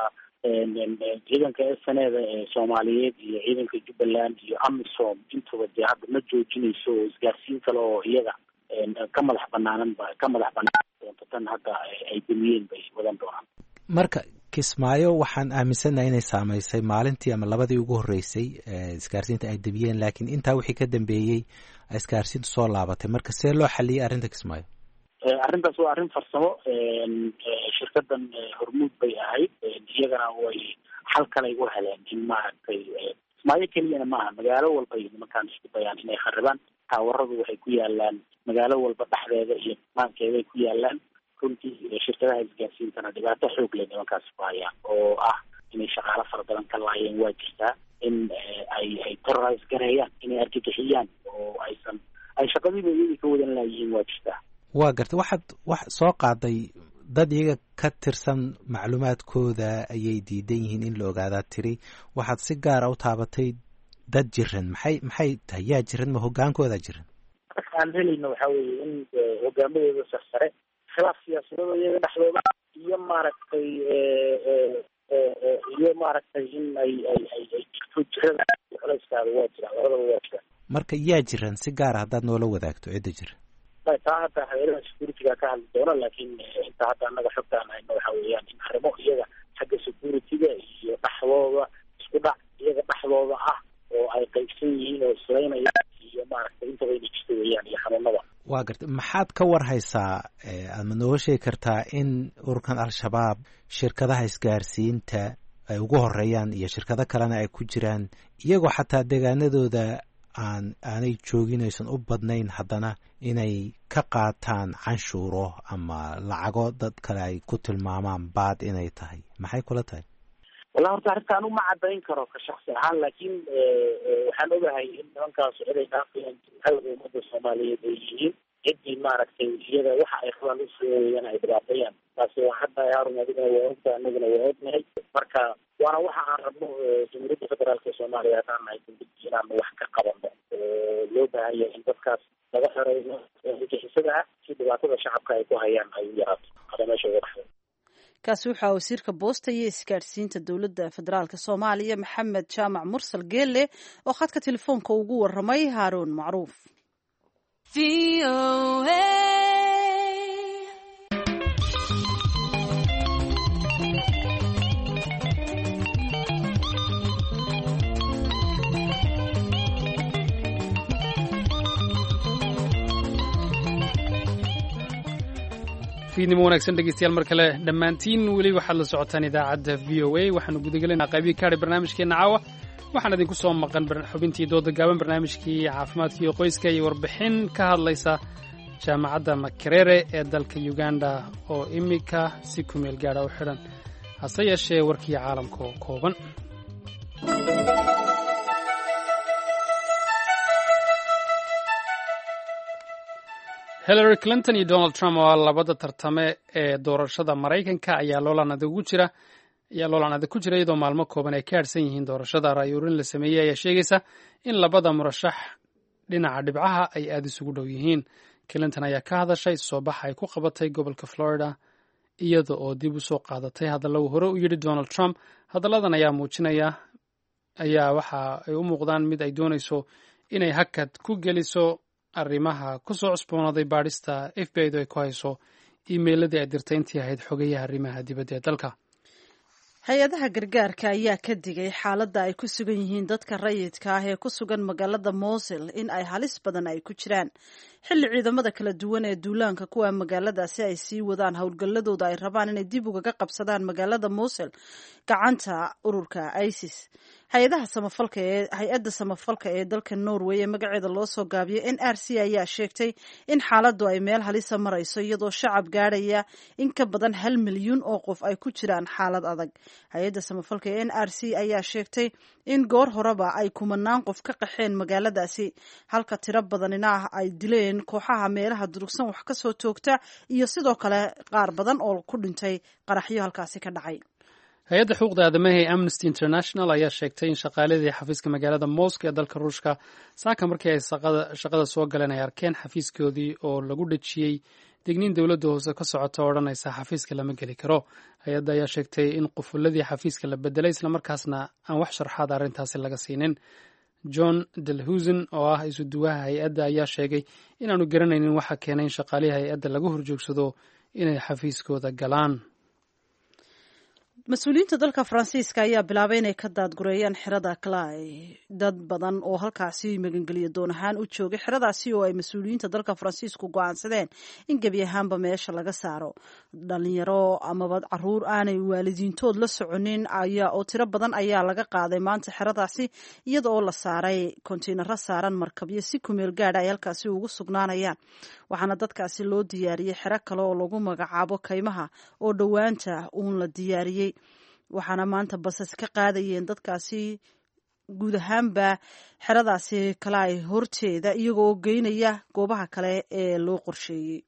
ciidanka sneda ee soomaaliyeed iyo ciidanka jubbaland iyo amisom intuba dee hadda ma joojinayso isgaarsiin kale oo iyaga ka madax banaanan ba ka madax banaan doonto tan hadda ay damiyeen bay wadan doonaan. marka kismaayo waxaan aaminsanahay inay saamaysay maalintii ama labadii ugu horreysay isgaarsiinta ay damiyeen, laakiin intaa wixii ka dambeeyey isgaarsiintu soo laabatay. marka see loo xaliyey arrinta kismaayo? arrintaas waa arrin farsamo. shirkadan hormuud bay ahayd, iyagana way xal kalay u heleen in maaragtay kismaayo keliyana maaha magaalo walba ay nimankaan isku dayaan inay kharibaan. taawaradu waxay ku yaalaan magaalo walba dhexdeeda iyo maankeeday ku yaalaan. runtii shirkadaha isgaarsiintana dhibaato xoog leh nimankaas ku hayaan oo ah inay shaqaalo fara badan ka laayeen waa jirtaa, in ay ay terrorise gareeyaan, inay argagixiyaan oo aysan ay shaqadiiba iyagii ka wadan laayihiin waa jirtaa. waa garta waxaad wax soo qaaday dad iyaga ka tirsan macluumaadkooda ayay diidan yihiin in la ogaadaa tiri, waxaad si gaara u taabatay dad jiran. maxay maxay tahay yaa jiran? ma hogaankoodaa jiran? marka aan helayno waxaa weeye in hogaamadooda sarsare khilaaf siyaasadooda iyaga dhexdooda iyo maaragtay iyo maaragtay in ay ay ay ay jirto jirada culayskaada waa jiraan, labadaba waa jiraan. marka yaa jiran si gaara haddaad noola wadaagto cidda jira? taa hadda hayadaha securityga ka hadli doona, laakiin inta hadda annaga xogtaan hayno waxa weeyaan in arrimo iyaga xagga securityga iyo dhexdooda isku dhac iyaga dhexdooda ah oo ay qaybsan yihiin oo islaynayaan iyo maaragtay intaba inay jirto weeyaan iyo xanuunada. waa garta maxaad ka war haysaa ama nooga sheegi kartaa in ururkan al-shabaab shirkadaha isgaarsiinta ay ugu horeeyaan iyo shirkado kalena ay ku jiraan, iyagoo xataa deegaanadooda aan aanay joogin aysan u badnayn haddana inay ka qaataan canshuuro ama lacago dad kale ay ku tilmaamaan baad inay tahay? maxay kula tahay? wallahi horta arrintaan uma cadayn karo ka shaksi ahaan, laakiin waxaan ogahay in nimankaas ciday dhaafayaan halga ummadda soomaaliyeed ay yihiin ciddii maaragtay iyada waxa ay rabaan usueeyaan ay dhibaateeyaan. taasi waa haddahay harun, adigana waa ogta anaguna waa ognahay. marka waana waxa aan rabno jamhuuriyadda federaalka soomaaliya haddaan nahay dambidii inaanu wax ka qabano oo loo baahan yahay in dadkaas laga xoreeyo wajixisada ah si dhibaatada shacabka ay ku hayaan ay u yaraato ada meesha uga dhaxdo. kaasi waxaa wasiirka boosta iyo isgaadhsiinta dowladda federaalka soomaaliya maxamed jaamac mursal geelle oo khadka telefoonka ugu waramay haaruun macruuf. fiidnimo wanaagsan dhegeystayaal mar kale dhammaantiin weli waxaad la socotaan idaacadda v o a. waxaanu gudagelaynaa qaybihii ka hadhay barnaamijkeenna caawa. waxaan idinku soo maqan xubintii dooda gaaban, barnaamijkii caafimaadka iyo qoyska iyo warbixin ka hadlaysa jaamacadda makerere ee dalka uganda oo iminka si ku meel gaadha u xidhan. hase yeeshee warkii caalamka oo kooban. hillary clinton iyo donald trump oo labada tartame ee doorashada maraykanka ayaa loolanada ugu jira ayaa loolan adag ku jira iyadoo maalmo kooban ay ka harsan yihiin doorashada. ra'yi ururin la sameeyey ayaa sheegaysa in labada murashax dhinaca dhibcaha ay aada isugu dhow yihiin. clinton ayaa ka hadashay soo baxa ay ku qabatay gobolka florida iyada oo dib u soo qaadatay hadalla uu hore u yidhi donald trump. hadalladan ayaa muujinaya ayaa waxa ay u muuqdaan mid ay doonayso inay hakad ku geliso arrimaha ku soo cusboonaaday baadhista f b i du ay ku hayso iimeyladii ay dirtay intii ahayd xogayaha arrimaha dibadda ee dalka. hay-adaha gargaarka ayaa ka digay xaaladda ay ku sugan yihiin dadka rayidka ah ee ku sugan magaalada mosul in ay halis badan ay ku jiraan xilli ciidamada kala duwan ee duulaanka kuwa magaaladaasi ay sii wadaan howlgalladooda ay rabaan inay dib ugaga qabsadaan magaalada mosul gacanta ururka isis. hay-adaha samafalka ee hay-adda samafalka ee dalka norway ee magaceeda loo soo gaabiyay n r c ayaa sheegtay in xaaladdu ay meel halisa marayso iyadoo shacab gaadhaya in ka badan hal milyuun oo qof ay ku jiraan xaalad adag. hay-adda samafalka ee n r c ayaa sheegtay in goor horeba ay kumanaan qof ka qaxeen magaaladaasi halka tiro badanina ah ay dileen kooxaha meelaha durugsan wax ka soo toogta iyo sidoo kale qaar badan oo ku dhintay qaraxyo halkaasi ka dhacay. hay-adda xuquuqda aadamaha ee amnesty international ayaa sheegtay in shaqaaladii xafiiska magaalada moscow ee dalka ruushka saaka markii ay shaqada soo galeen ay arkeen xafiiskoodii oo lagu dhejiyey digniin dowladda hoose ka socota oo odhanaysa xafiiska lama geli karo. hay-adda ayaa sheegtay in qufuladii xafiiska la bedelay islamarkaasna aan wax sharxaad arrintaasi laga siinin. john delhusen oo ah isuduwaha hay-adda ayaa sheegay inaanu garanaynin waxa keenay in shaqaalihii hay-adda lagu horjoogsado inay xafiiskooda galaan. mas-uuliyiinta dalka faransiiska ayaa bilaabay inay ka daadgureeyaan xerada clay dad badan oo halkaasi magangeliya doon ahaan u joogay xeradaasi oo ay mas-uuliyiinta dalka faransiisku go-aansadeen in gebi ahaanba meesha laga saaro. dhalinyaro amaba caruur aanay waalidiintood la soconin ayaa oo tiro badan ayaa laga qaaday maanta xeradaasi iyada oo la saaray kontiinaro saaran markabyo si kumeel gaadha ay halkaasi ugu sugnaanayaan. waxaana dadkaasi loo diyaariyey xero kale oo lagu magacaabo kaymaha oo dhowaanta uun la diyaariyey. waxaana maanta basas ka qaadayeen dadkaasi guud ahaanba xeradaasi kale ay horteeda iyagoo geynaya goobaha kale ee loo qorsheeyey.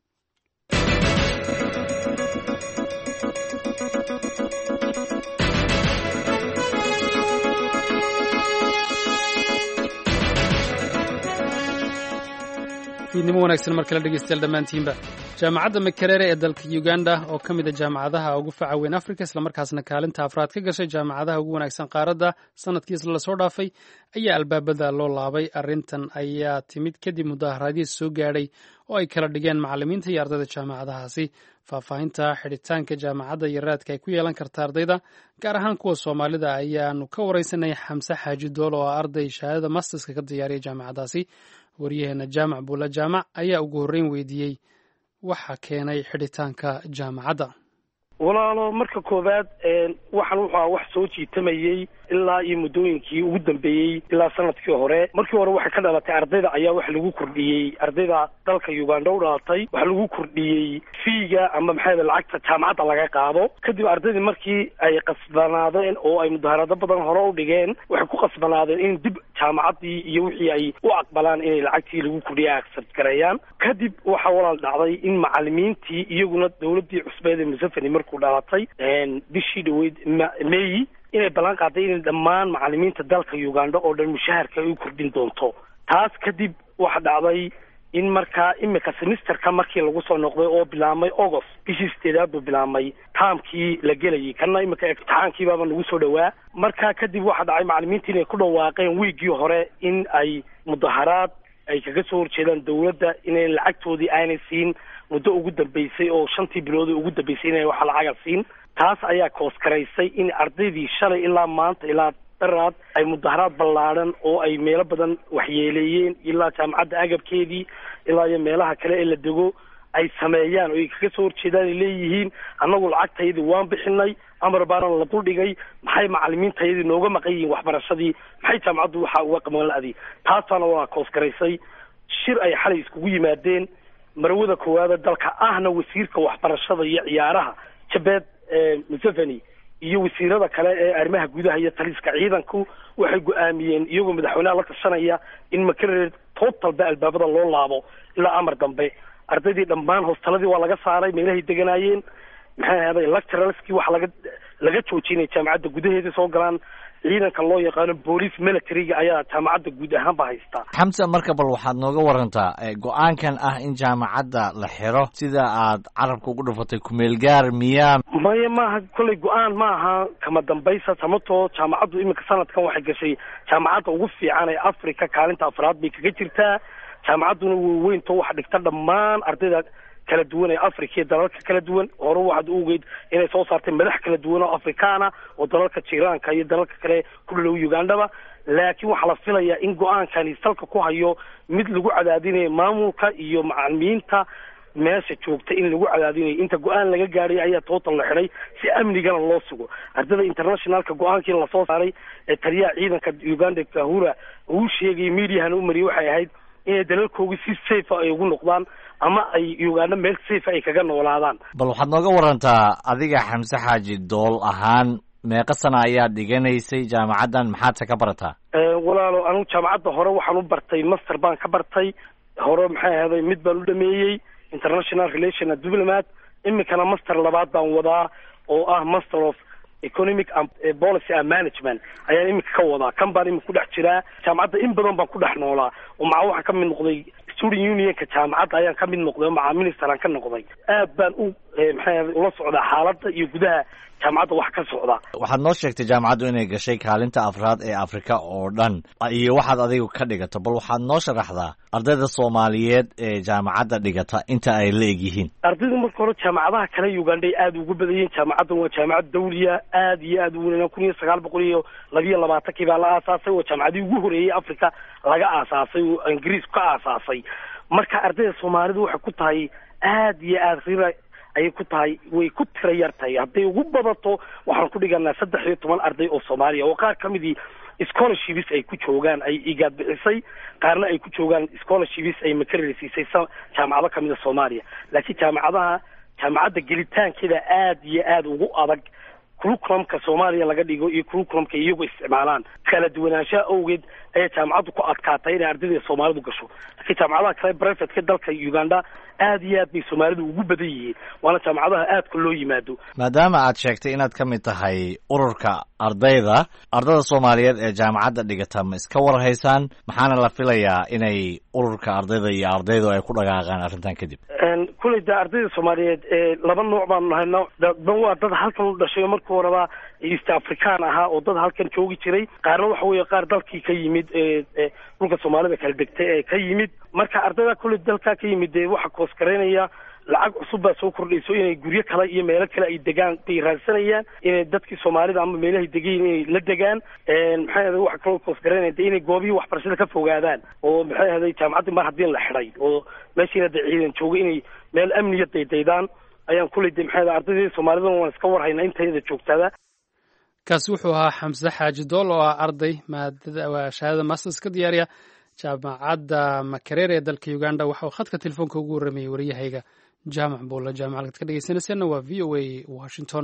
fiidnimo wanaagsan mar kale dhegeystayaal dhammaantiinba. jaamacadda makerere ee dalka uganda oo ka mid a jaamacadaha ugu faca weyn africa islamarkaasna kaalinta afraad ka gashay jaamacadaha ugu wanaagsan qaaradda sanadkii isla lasoo dhaafay ayaa albaabada loo laabay. arrintan ayaa timid kadib mudaaharaadyo soo gaadhay oo ay kala dhigeen macallimiinta iyo ardayda jaamacadahaasi. faahfaahinta xidhitaanka jaamacadda iyo raadka ay ku yeelan karta ardayda gaar ahaan kuwa soomaalida ayaanu ka wareysanay xamse xaaji dool oo ah arday shahaadada masterska ka diyaariyay jaamacadaasi. waryaheena jaamac buula jaamac ayaa ugu horreyn weydiiyey waxa keenay xidhitaanka jaamacadda. walaalo marka koowaad waxaan wuxuu ah wax soo jiitamayey ilaa iyo muddooyinkii ugu dambeeyey ilaa sanadkii hore. markii hore waxay ka dhalatay ardayda ayaa wax lagu kordhiyey ardayda dalka uganda u dhalatay waxa lagu kordhiyey fiiga ama maxaa lacagta jaamacadda laga qaado. kadib ardaydii markii ay qasbanaadeen oo ay mudaharado badan hore u dhigeen waxay ku qasbanaadeen in dib jaamacaddii iyo wixii ay u aqbalaan inay lacagtii lagu kordhiyay accept gareeyaan. kadib waxaa walaal dhacday in macallimiintii iyaguna dowladdii cusbeed ee museveni markuu dhalatay bishii dhaweyd may inay ballan qaaday inay dhammaan macallimiinta dalka uganda oo dhan mushaharka ay u kordhin doonto. taas kadib waxa dhacday in markaa imika semesterka markii lagu soo noqday oo bilaabmay august bishii sideedaad buu bilaabmay taamkii la gelayay kana imika imtixaankiibaaba nagu soo dhawaa. markaa kadib waxa dhacay macallimiintii inay ku dhawaaqeen wiigii hore in ay mudaharaad ay kaga soo horjeedaan dowladda inay lacagtoodii aanay siin muddo ugu dambeysay oo shantii bilood ugu dambeysay inay wax lacaga siin. taas ayaa kooskaraysay in ardaydii shalay ilaa maanta ilaa daraad ay mudaharaad ballaadhan oo ay meelo badan waxyeeleeyeen ilaa jaamacadda agabkeedii ilaa iyo meelaha kale ee la dego ay sameeyaan oo ay kaga soo horjeedaan ay leeyihiin annagu lacagtayadii waan bixinay amar baanan la duldhigay maxay macallimiintayadii nooga maqan yihiin waxbarashadii maxay jaamacaddu waxaa uga qaban la-adii. taasaana waa kooskaraysay shir ay xalay iskugu yimaadeen marwada koowaada dalka ahna wasiirka waxbarashada iyo ciyaaraha jabeed museveni iyo wasiirada kale ee arrimaha gudaha iyo taliska ciidanku waxay go-aamiyeen iyagoo madaxweynaha la tashanaya in makerere totalba albaabada loo laabo ilaa amar dambe. ardaydii dhammaan hoostaladii waa laga saaray meelahay deganaayeen maxay ahaday lecturalskii waxa laga laga joojinay jaamacadda gudaheeda soo galaan ciidanka loo yaqaano police military-ga ayaa jaamacadda guud ahaanba haystaa. xamse marka bal waxaad nooga warantaa go-aankan ah in jaamacadda la xiro sida aad carabka ugu dhufatay kumeel gaar miyaa? maya maaha kolley go-aan ma aha kama dambaysa samatoo jaamacaddu iminka sanadkan waxay gashay jaamacadda ugu fiican ee africa kaalinta afraad bay kaga jirtaa. jaamacadduna weynto waxa dhigta dhammaan ardayda kala duwan ee africa iyo dalalka kala duwan. hore waxaad u ogeyd inay soo saartay madax kala duwan oo afrikaana oo dalalka jiiraanka iyo dalalka kale ku dhow ugandhaba. laakiin waxaa la filayaa in go-aankani salka ku hayo mid lagu cadaadinayo maamulka iyo macalimiinta meesha joogta in lagu cadaadinayo. inta go-aan laga gaadhay ayaa tootal la xidhay si amnigana loo sugo. ardayda internationalka go-aankiina lasoo saaray ee taliyaha ciidanka uganda kahura uu sheegay mediahana u mariyay waxay ahayd inay dalalkooga si safe ay ugu noqdaan ama ay uganda meel safe ay kaga noolaadaan. bal waxaad nooga warantaa adiga xamse xaaji dool ahaan meeqa sana ayaad dhiganaysay jaamacaddan maxaadse ka barataa? walaalo anigu jaamacadda hore waxaan u bartay master baan ka bartay hore maxay ahaday mid baan u dhameeyey international relation and diplomat. iminkana master labaad baan wadaa oo ah master of economic and policy and management ayaan iminka ka wadaa. kan baan iminka ku dhex jiraa jaamacadda in badan baan ku dhex noolaa oo maca waxaa ka mid noqday student unionka jaamacadda ayaan ka mid noqday oo maca minister aan ka noqday. aad baan u maxay ula socdaa xaaladda iyo gudaha jaamacadda wax ka socda. waxaad noo sheegtay jaamacaddu inay gashay kaalinta afraad ee afrika oo dhan iyo waxaad adigu ka dhigato. bal waxaad noo sharaxdaa ardayda soomaaliyeed ee jaamacadda dhigata inta ay la eg yihiin. ardaydu marka hore jaamacadaha kale uganda aad ugu badan yihiin. jaamacaddan waa jaamacad dawliya aad iyo aad u weyn. kun iyo sagaal boqol iyo labiyo labaatankii baa la aasaasay oo jaamacadii ugu horeeyey africa laga aasaasay oo ingiriisku ka aasaasay. marka ardayda soomaalidu waxay ku tahay aad iyo aad rira ayay ku tahay way ku tira yar tahay. hadday ugu badato waxaan ku dhiganaa saddex iyo toban arday oo soomaaliya oo qaar ka midii scholarships ay ku joogaan ay igaad bixisay qaarna ay ku joogaan scholarships ay material siisay jaamacado ka mid a soomaaliya. laakiin jaamacadaha jaamacadda gelitaankeeda aad iyo aad ugu adag curriculumka soomaaliya laga dhigo iyo curriculumka iyagu isticmaalaan kala duwanaanshaha awgeed ayaa jaamacaddu ku adkaatay inay ardayda soomaalidu gasho. laakiin jaamacadaha kale privateka dalka uganda aad iyo aad bay soomaalidu ugu badan yihiin waana jaamacadaha aadka loo yimaado. maadaama aad sheegtay inaad ka mid tahay ururka ardayda ardayda soomaaliyeed ee jaamacadda dhigata ma iska warhaysaan maxaana la filayaa inay ururka ardayda iyo ardaydu ay ku dhaqaaqaan arrintan kadib? kuley da ardayda soomaaliyeed laba nooc baanu nahay. dan waa dad halkan u dhashay markii horeba east african ahaa oo dad halkan joogi jiray. qaarna waxa weeye qaar dalkii ka yimid dhulka soomaalida kala degtay ee ka yimid. marka ardayda kuley dalkaa ka yimid dee waxa koos garaynaya lacag cusub baa soo kordhayso inay guryo kale iyo meelo kale ay degaan bay raadsanayaan inay dadkii soomaalida ama meelahay degayin inay la degaan. maxay ahaday waxa kaloo koos garaynaya de inay goobihii waxbarashada ka fogaadaan oo maxay ahaday jaamacaddii mar haddii la xidhay oo meeshiina de ciidan jooga inay meel amniya daydaydaan ayaan kuley de maxay ahaday ardaydii soomaalidana waan iska warhaynaa intayada joogtada. kaasi wuxuu ahaa xamse xaaji dool oo ah arday maadada shahaadada masters ka diyaariya jaamacadda makerere ee dalka uganda. waxa uu khadka telefoonka ugu warramayey waryahayga jaamac buulla. jaamacad ka dhegeysanayseena waa v o a washington.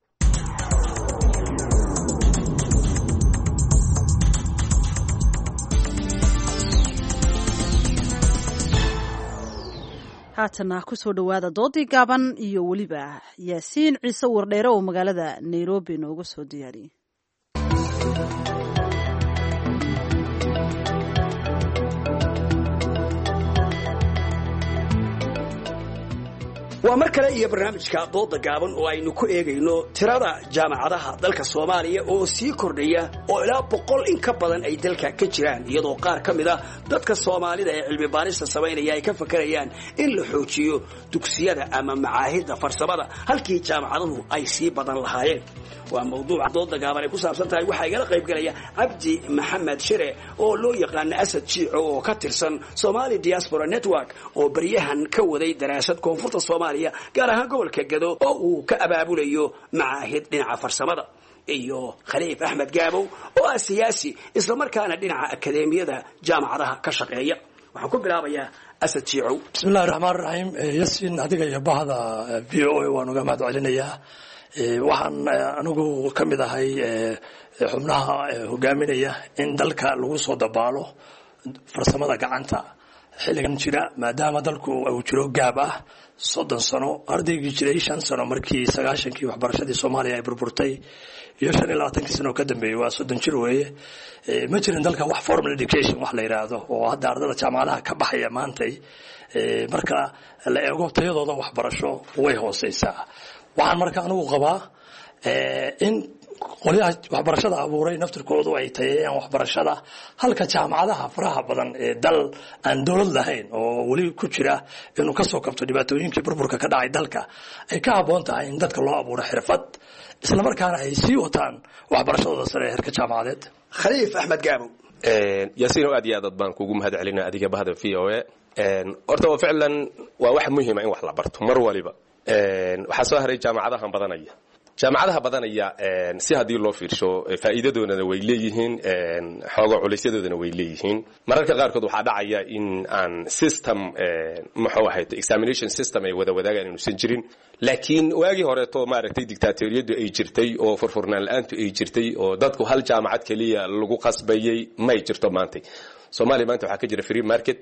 haatana kusoo dhowaada doodii gaaban iyo weliba yaasiin ciise wardheere oo magaalada nairobi nooga soo diyaariyey. waa mar kale iyo barnaamijka dooda gaaban oo aynu ku eegayno tirada jaamacadaha dalka Soomaaliya oo sii kordhaya oo ilaa boqol in ka badan ay dalka ka jiraan iyadoo qaar ka mid ah dadka Soomaalida ee cilmi baarista sameynaya ay ka fakarayaan in la xoojiyo dugsiyada ama macaahidda farsamada halkii jaamacaduhu ay sii badan lahaayeen. waa mawduuca dooda gaaban ay ku saabsan tahay waxa igala qayb galaya Cabdi Maxamed Shire oo loo yaqaan Asad Jiico oo ka tirsan Somali Diaspora Network oo bariyahan ka waday daraasad koonfurta Soomaaliya gaar ahaan gobolka Gado oo uu ka abaabulayo macaahid dhinaca farsamada iyo Khaliif Ahmed Gaabow oo ah siyaasi isla markaana dhinaca akadeemiyada jaamacadaha ka shaqeeya. waxaan ku bilaabayaa Asad Jiico. bismillaahir rahmaanir rahiim. Yasin adiga iyo bahda V O A waan uga mahad celinayaa. waxaan anigu ka mid ahay xubnaha hogaaminaya in dalka lagu soo dabaalo farsamada gacanta xilligan jira maadaama dalku uu jiro gaab ah soddon sano ardaygii jiray shan sano markii sagaashankii waxbarashadii soomaaliya ay burburtay iyo shan iyo labaatankii sano ka dambeeyey waa soddon jir weeye ma jirin dalka wax formal education wax la yidhaahdo oo hadda ardada jaamacadaha ka baxaya maantay marka la eego tayadooda waxbarasho way hooseysaa waxaan marka anigu qabaa in qolyaha waxbarashada abuuray naftirkoodu ay tayeeyaan waxbarashada halka jaamacadaha faraha badan ee dal aan dowlad lahayn oo weli ku jira inuu ka soo kabto dhibaatooyinkii burburka ka dhacay dalka ay ka habboon tahay in dadka loo abuuro xirfad isla markaana ay sii wataan waxbarashadooda sare ee heerka jaamacadeed. khaliif axmed gaabo yaasiin aad iyo aad baan kugu mahad celinaa adiga bahda v o a horta waa ficlan waa wax muhiima in wax la barto mar waliba waxaa soo haray jaamacadahan badanaya jaamacadaha badanaya si haddii loo fiirsho faa'iidadoodana way leeyihiin xooga culeysyadoodana way leeyihiin mararka qaarkood waxaa dhacaya in aan system muxuu ahayd examination system ay wada wadaagaan inuusan jirin laakiin waagii horeeto maaragtay dictatoriyadu ay jirtay oo furfurnaan la-aantu ay jirtay oo dadku hal jaamacad keliya lagu qasbayay may jirto maanta soomaaliya maanta waxaa ka jira free market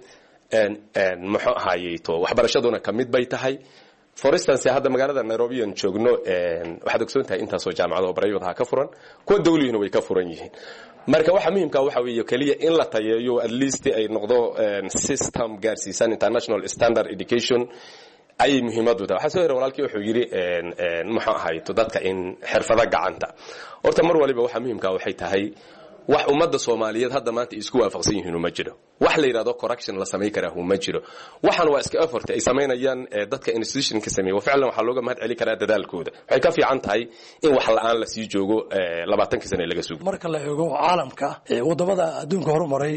muxuu ahaayeeto waxbarashaduna ka mid bay tahay for instance hadda magaalada Nairobi aan joogno waxaad ogsoon tahay intaasoo jaamacado oo private ha ka furan kuwa dawladuna way ka furan yihiin marka waxa muhiimka waxa weeye kaliya in la tayeeyo at least ay noqdo system gaarsiisan international standard education ay muhiimadu tahay waxa soo heeray walaalkii wuxuu yiri muxuu ahayto dadka in xirfada gacanta horta mar waliba waxa muhiimka waxay tahay wax ummadda Soomaaliyeed hadda maanta isku waafaqsan yihiin uma jiro wax la yiraahdo correction la sameey karaa uma jiro waxan waa iska effort ay sameynayaan dadka institution ka sameeyo ficlan waxa looga mahad celin karaa dadaalkooda waxay ka fiican tahay in wax la'aan la sii joogo labaatan sano laga sugo marka la eego caalamka wadamada adduunka horumaray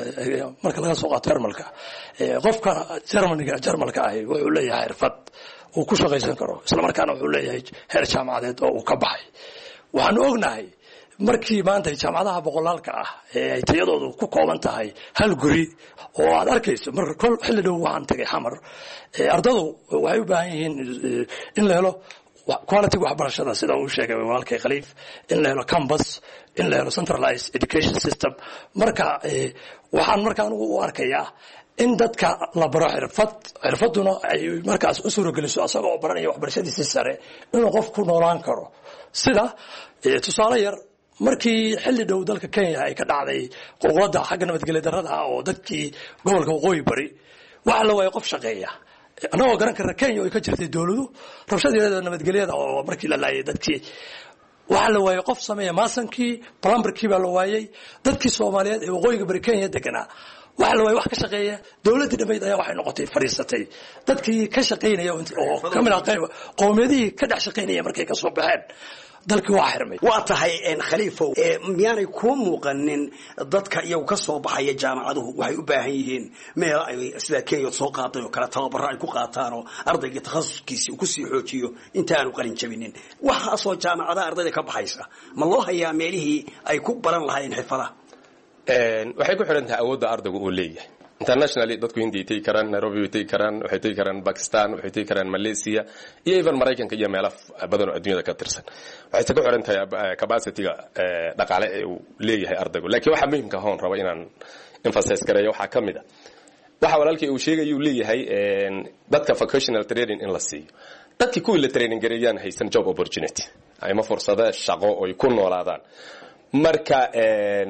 marka laga soo qaato Jarmalka qofka Jarmalka Jarmalka ah wuxuu leeyahay xirfad uu ku shaqaysan karo isla markaana wuxuu leeyahay heer jaamacadeed oo uu ka baxay waxaan ognahay markii maanta jaamacadaha boqolaalka ah ee ay tayadoodu ku kooban tahay hal guri oo aad arkayso mar kol xilli dhow waxaan tagay xamar ardadu waxay u baahan yihiin in la helo quality waxbarashada sida uu sheegay walaalkay Khaliif in la helo campus in la helo centralized education system marka waxaan markaan u arkayaa in dadka la baro xirfad xirfaduna ay markaas u suuro geliso asagoo baranaya waxbarashadiisa sare inuu qof ku noolaan karo sida tusaale yar markii xilli dhow dalka Kenya ay ka dhacday qowlada xagga nabadgelyo darrada oo dadkii gobolka waqooyi bari waxa la waayay qof shaqeeya anagoo garan karna Kenya oo ka jirtay dawladdu rabshadeeda nabadgelyada oo markii la laayay dadkii waxa la waayay qof sameeya maasankii plumberkii baa la waayay dadkii Soomaaliyeed ee waqooyiga bari Kenya deganaa waxa la waayay wax ka shaqeeya dawladda dhameyd ayaa waxay noqotay fariisatay dadkii ka shaqeynaya oo kamid ah qayb qowmiyadii ka dhex shaqeynaya markay ka soo baxeen dalkii waa xirmay waa tahay in khaliifow miyaanay ku muuqanin dadka iyagu ka soo baxaya jaamacaduhu waxay u baahan yihiin meel ay sida Kenya soo qaaday oo kala tababar ay ku qaataan oo ardayga takhasuskiisa uu ku sii xoojiyo intaanu qalin jabinin waxa soo jaamacada ardayda ka baxaysa ma loo hayaa meelihii ay ku baran lahaayeen xirfadaha een waxay ku xiran tahay awoodda ardaygu uu leeyahay internationally dadku hindi tay karaan Nairobi tay karaan waxay tay karaan Pakistan waxay tay karaan Malaysia iyo even Mareykanka iyo meelo badan oo adduunyada ka tirsan waxay ku xiran tahay capacity-ga dhaqaale ee uu leeyahay ardaygu laakiin waxa muhiimka ah oo raba inaan emphasize gareeyo waxa kamid ah waxa walaalkii uu sheegay uu leeyahay dadka vocational training in la siiyo dadkii ku la training gareeyaan haysan job opportunity ay ma fursado shaqo oo ay ku noolaadaan marka een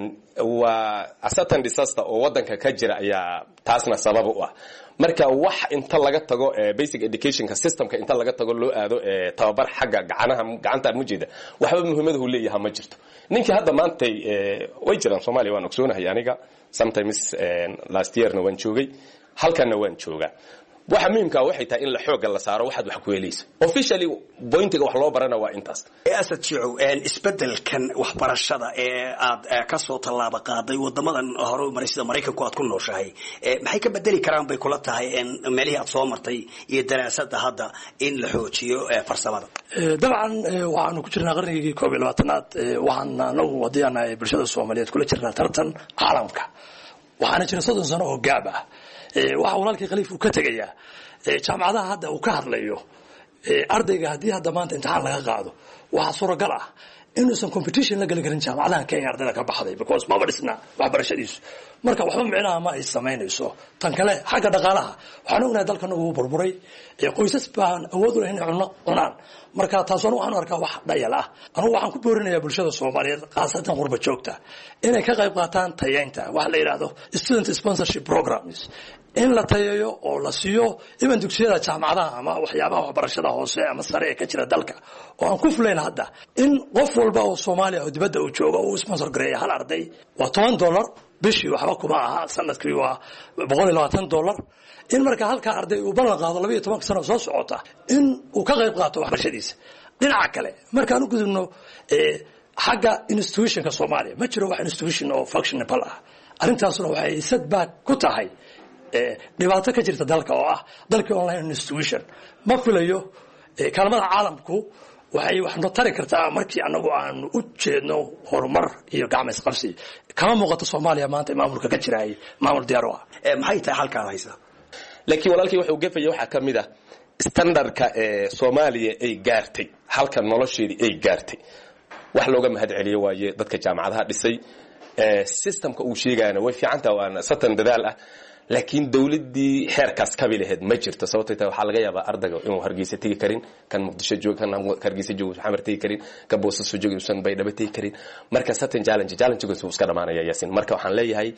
waa asatan disaster oo wadanka ka jira ayaa taasna sabab u ah marka wax inta laga tago basic education systemka inta laga tago loo aado tababar xagga gacanaha gacanta mujida waxba muhiimadu uu leeyahay ma jirto ninkii hadda maanta way jiraan Soomaaliya waan ogsoonahay aniga sometimes last year na waan joogay halkana waan joogaa waxa muhiimka waxay tahay in la xooga la saaro waxaad wax ku helayso officially pointiga wax loo barana waa intaas asad jiico een isbedelkan waxbarashada ee aad ka soo talaaba qaaday wadamadan hore marisida Mareykanku aad ku nooshahay maxay ka bedeli karaan bay kula tahay in meelihii aad soo martay iyo daraasadda hadda in la xoojiyo farsamada dabcan waxaanu ku jirnaa qarnigii koob iyo labaatanaad waxaan nagu wadiyanahay bulshada Soomaaliyeed kula jirnaa tartan caalamka waxaana jira soddon sano oo gaab ah waxa walaalkii Khaliif uu ka tagayaa jaamacadaha hadda uu ka hadlayo ardayga hadii hadda maanta imtixaan laga qaado waxa suuragal ah inuusan competition la geli karin jaamacadaha Kenya ardayda ka baxday because ma badisna waxbarashadiisu marka waxba micnaha ma ay sameynayso tan kale xagga dhaqaalaha waxaan ognahay dalkan uu burburay ee qoysas baan awood u lahayn cunno cunaan marka taasoo waxaan arkaa wax dhayal ah anigu waxaan ku boorinayaa bulshada Soomaaliyeed qaasatan qurba joogta inay ka qayb qaataan tayeynta wax la yiraahdo student sponsorship programs in la tayeeyo oo la siiyo iban dugsiyada jaamacadaha ama waxyaabaha waxbarashada hoose ama sare ee ka jira dalka oo aan ku fuleen hadda in qof walba oo Soomaaliya oo dibadda u jooga uu sponsor gareeyo hal arday waa toban dollar bishii waxba kuma aha sanadkii waa boqol iyo labaatan dollar in marka halka arday uu ballan qaado laba iyo toban sano soo socota in uu ka qayb qaato waxbarashadiisa dhinaca kale markaan u gudubno ee xagga institutionka Soomaaliya ma jiro wax institution oo functional ah arrintaasuna waxay setback ku tahay dhibaato ka jirta dalka oo ah dalka online institution ma filayo kaalmada caalamku waxay wax noo tari kartaa markii anagu aan u jeedno horumar iyo gacmo isqabsi kama muuqato Soomaaliya maanta maamulka ka jiray maamul diyaar ah ee maxay tahay halka haysa laakiin walaalkii wuxuu gafaya waxa kamid ah standardka ee Soomaaliya ay gaartay halka nolosheedii ay gaartay wax looga mahad celiyo waaye dadka jaamacadaha dhisay ee systemka uu sheegayna way fiican tahay waana satan dadaal ah laakiin dawladii heerkaas ka bilaheed ma jirto sababtoo ah waxa laga yaabaa ardayga inuu Hargeysa tagi karin kan Muqdisho joogo kan Hargeysa joogo xamar tagi karin kan Boosaaso joogo usan bay dhaba tagi karin marka satan challenge challenge uu iska dhamaanaya yaasin marka waxaan leeyahay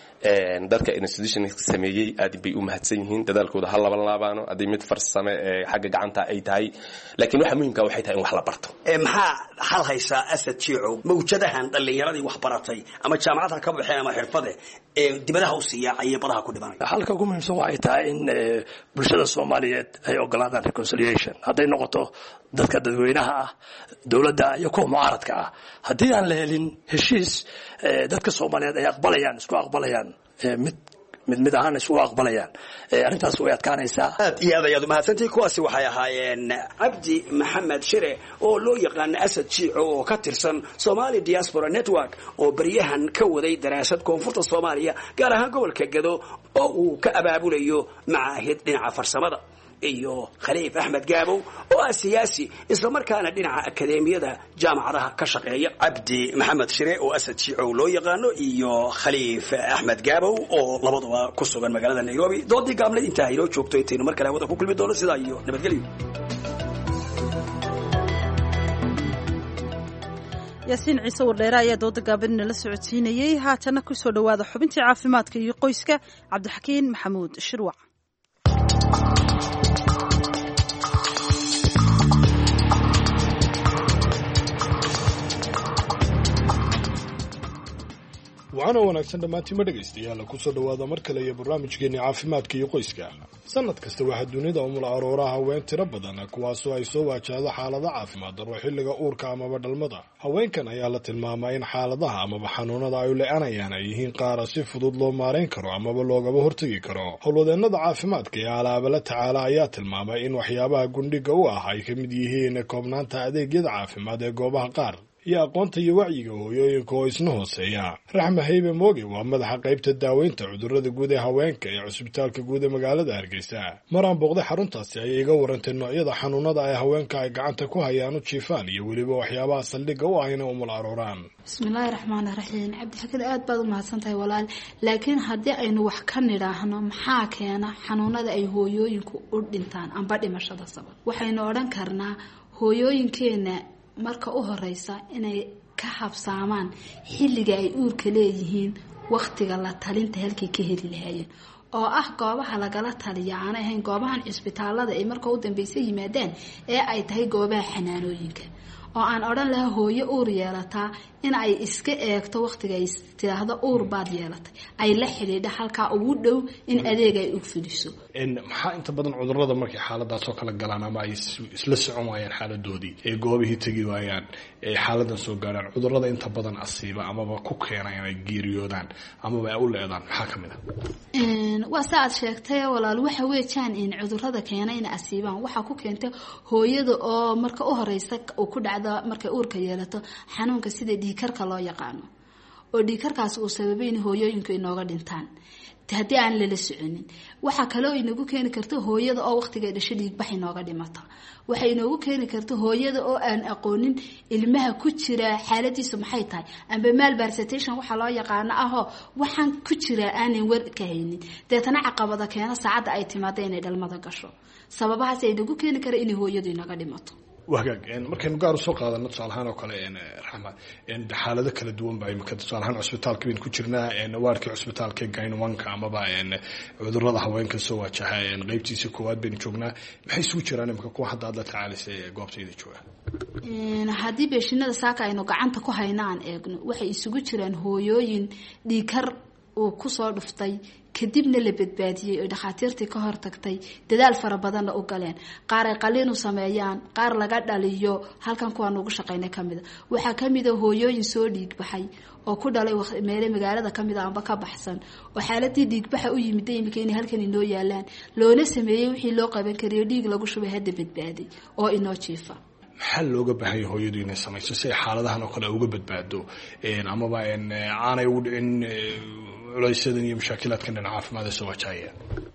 een dadka institution sameeyay aad bay u mahadsan yihiin dadaalkooda hal laba laabaano adii mid farsamo ee xagga gacanta ay tahay laakiin waxa muhiimka waxay tahay in wax la barto ee maxaa hal haysa asad jiico mawjadahan dhalinyaradii wax baratay ama jaamacadaha ka baxeen ama xirfade ee dibadaha u siiya ay badaha ku dhimanay halka ugu muhiimsan waxay tahay in bulshada Soomaaliyeed ay ogolaadaan reconciliation haday noqoto dadka dadweynaha ah dawladda iyo kuwa mucaaradka ah hadii aan la helin heshiis dadka Soomaaliyeed ay aqbalayaan isku aqbalayaan mid mid mid ahaan isku aqbalayaan arintaas way adkaanaysaa aad iyo aad ayaad mahadsantii kuwaasi waxay ahaayeen Cabdi Maxamed Shire oo loo yaqaan Asad Jiico oo ka tirsan Somali Diaspora Network oo bariyahan ka waday daraasad koonfurta Soomaaliya gaar ahaan gobolka Gado oo uu ka abaabulayo macaahid dhinaca farsamada iyo Khaliif Ahmed Gaabo oo ah siyaasi isla markaana dhinaca akademiyada jaamacadaha ka shaqeeya Cabdi Maxamed Shire oo Asad Jiico loo yaqaano iyo Khaliif Ahmed Gaabo oo labaduba ku sugan magaalada Nairobi doodii gaabnay inta ay joogto intii mar kale wada ku kulmi doono sida iyo nabadgelyo yaasiin ciise wardheere ayaa dooda gaabanina la socodsiinayay haatana ku soo dhawaada xubintii caafimaadka iyo qoyska Cabdixakiin Maxamuud Shirwac waxaana wanaagsan dhammaantiima dhegaystayaal ku soo dhawaada mar kale iyo barnaamijkeennii caafimaadka iyo qoyska sanad kasta waxaa dunida umul aroora haween tiro badan kuwaasoo ay soo waajahdo xaalado caafimaad darro xilliga uurka amaba dhalmada haweenkan ayaa la tilmaamaa in xaaladaha amaba xanuunada ay u le-anayaan ay yihiin qaara si fudud loo maarayn karo amaba loogaba hortegi karo howlwadeennada caafimaadka ee alaaba la tacaala ayaa tilmaamay in waxyaabaha gundhiga u ah ay ka mid yihiin koobnaanta adeegyada caafimaad ee goobaha qaar iyo aqoonta iyo wacyiga hooyooyinka oo isna hooseeya raxma haybe mooge waa madaxa qaybta daaweynta cudurrada guud ee haweenka ee cusbitaalka guud ee magaalada Hargeysa maraan booqday xaruntaasi ayay iga warantay noocyada xanuunada ay haweenka ay gacanta ku hayaan u jiifaan iyo weliba waxyaabaha saldhigga u ah inay umul arooraan bismillaahi raxmaani raxiim cabdixakiin aad baad u mahadsantahay walaal laakiin haddii aynu wax ka nidhaahno maxaa keena xanuunada ay hooyooyinku u dhintaan amba dhimashada sabab waxaynu odhan karnaa hooyooyinkeena marka u horeysa inay ka habsaamaan xilliga ay uurka leeyihiin waqtiga la talinta halkay ka heli lahaayeen oo ah goobaha lagala taliya aan ahayn goobahan cisbitaalada ay marka u dambaysa yimaadaan ee ay tahay goobaha xanaanooyinka oo aan odhan lahaa hooyo uur yeelataa in ay iska eegto waqtiga ay tiraahdo uur baad yeelatay ay la xidhiidha halkaa ugu dhow in adeeg ay u fuliso maxaa inta badan cudurrada markay xaaladaas oo kala galaan ama ay isla socon waayaan xaaladoodii ee goobihii tegi waayaan ee xaaladan soo gaaraan cudurrada inta badan asiiba amaba ku keena inay geeriyoodaan amaba ay u leedaan maxaa ka mid ah waa sa aad sheegtay walaal waxa weejaan in cudurrada keena in asiibaan waxaa ku keentay hooyada oo marka u horeysa uu ku dhacdo markay uurka yeelato xanuunka sida dhiigkarka loo yaqaano oo dhiigkarkaasi uu sababay in hooyooyinku inooga dhintaan haddii aan lala soconin. waxaa kaloo inagu keeni karta hooyada oo waqtiga dhashay dhiigbax inooga dhimata. waxay inoogu keeni karta hooyada oo aan aqoonin ilmaha ku jira xaaladiisu maxay tahay amba malversation waxa loo yaqaano ahoo waxaan ku jira aanan war ka haynin deetana caqabada keena saacada ay timaado inay dhalmada gasho. sababahaas ay inagu keeni kara in hooyadu inaga dhimato. wagaag markaynu gaar usoo qaadano tusaalahaan oo kale raxmad xaalado kala duwan baa imika tusaalahaan cusbitaalka baynu ku jirnaa waarkii cusbitaalka gaynwanka amaba cudurada haweenka soo wajaha qaybtiisa koowaad baynu joognaa. maxay isugu jiraan imika kuwa hadda aad la tacaalisay goobtayda jooga? haddii beeshinada saaka aynu gacanta ku hayna aan eegno waxay isugu jiraan hooyooyin dhiikar uu kusoo dhuftay kadibna la badbaadiyey oo dhakhaatiirtii ka hortagtay dadaal fara badanna u galeen. qaar ay qaliin u sameeyaan, qaar laga dhaliyo, halkan kuwaan ugu shaqaynay kamida waxaa kamida hooyooyin soo dhiig baxay oo ku dhalay meelo magaalada kamida amba ka baxsan oo xaaladii dhiig baxa u yimid imika inay halkan inoo yaalaan loona sameeyey wixii loo qaban kariyo dhiig lagu shubay hadda badbaaday oo inoo jiifa. maxaa looga baahan yahay hooyadu inay samayso si ay xaaladahan oo kale uga badbaado amaba aanay ugu dhicin culaysadan iyo mashaakilaadkan dhinaca caafimaad ee soo wajahaya?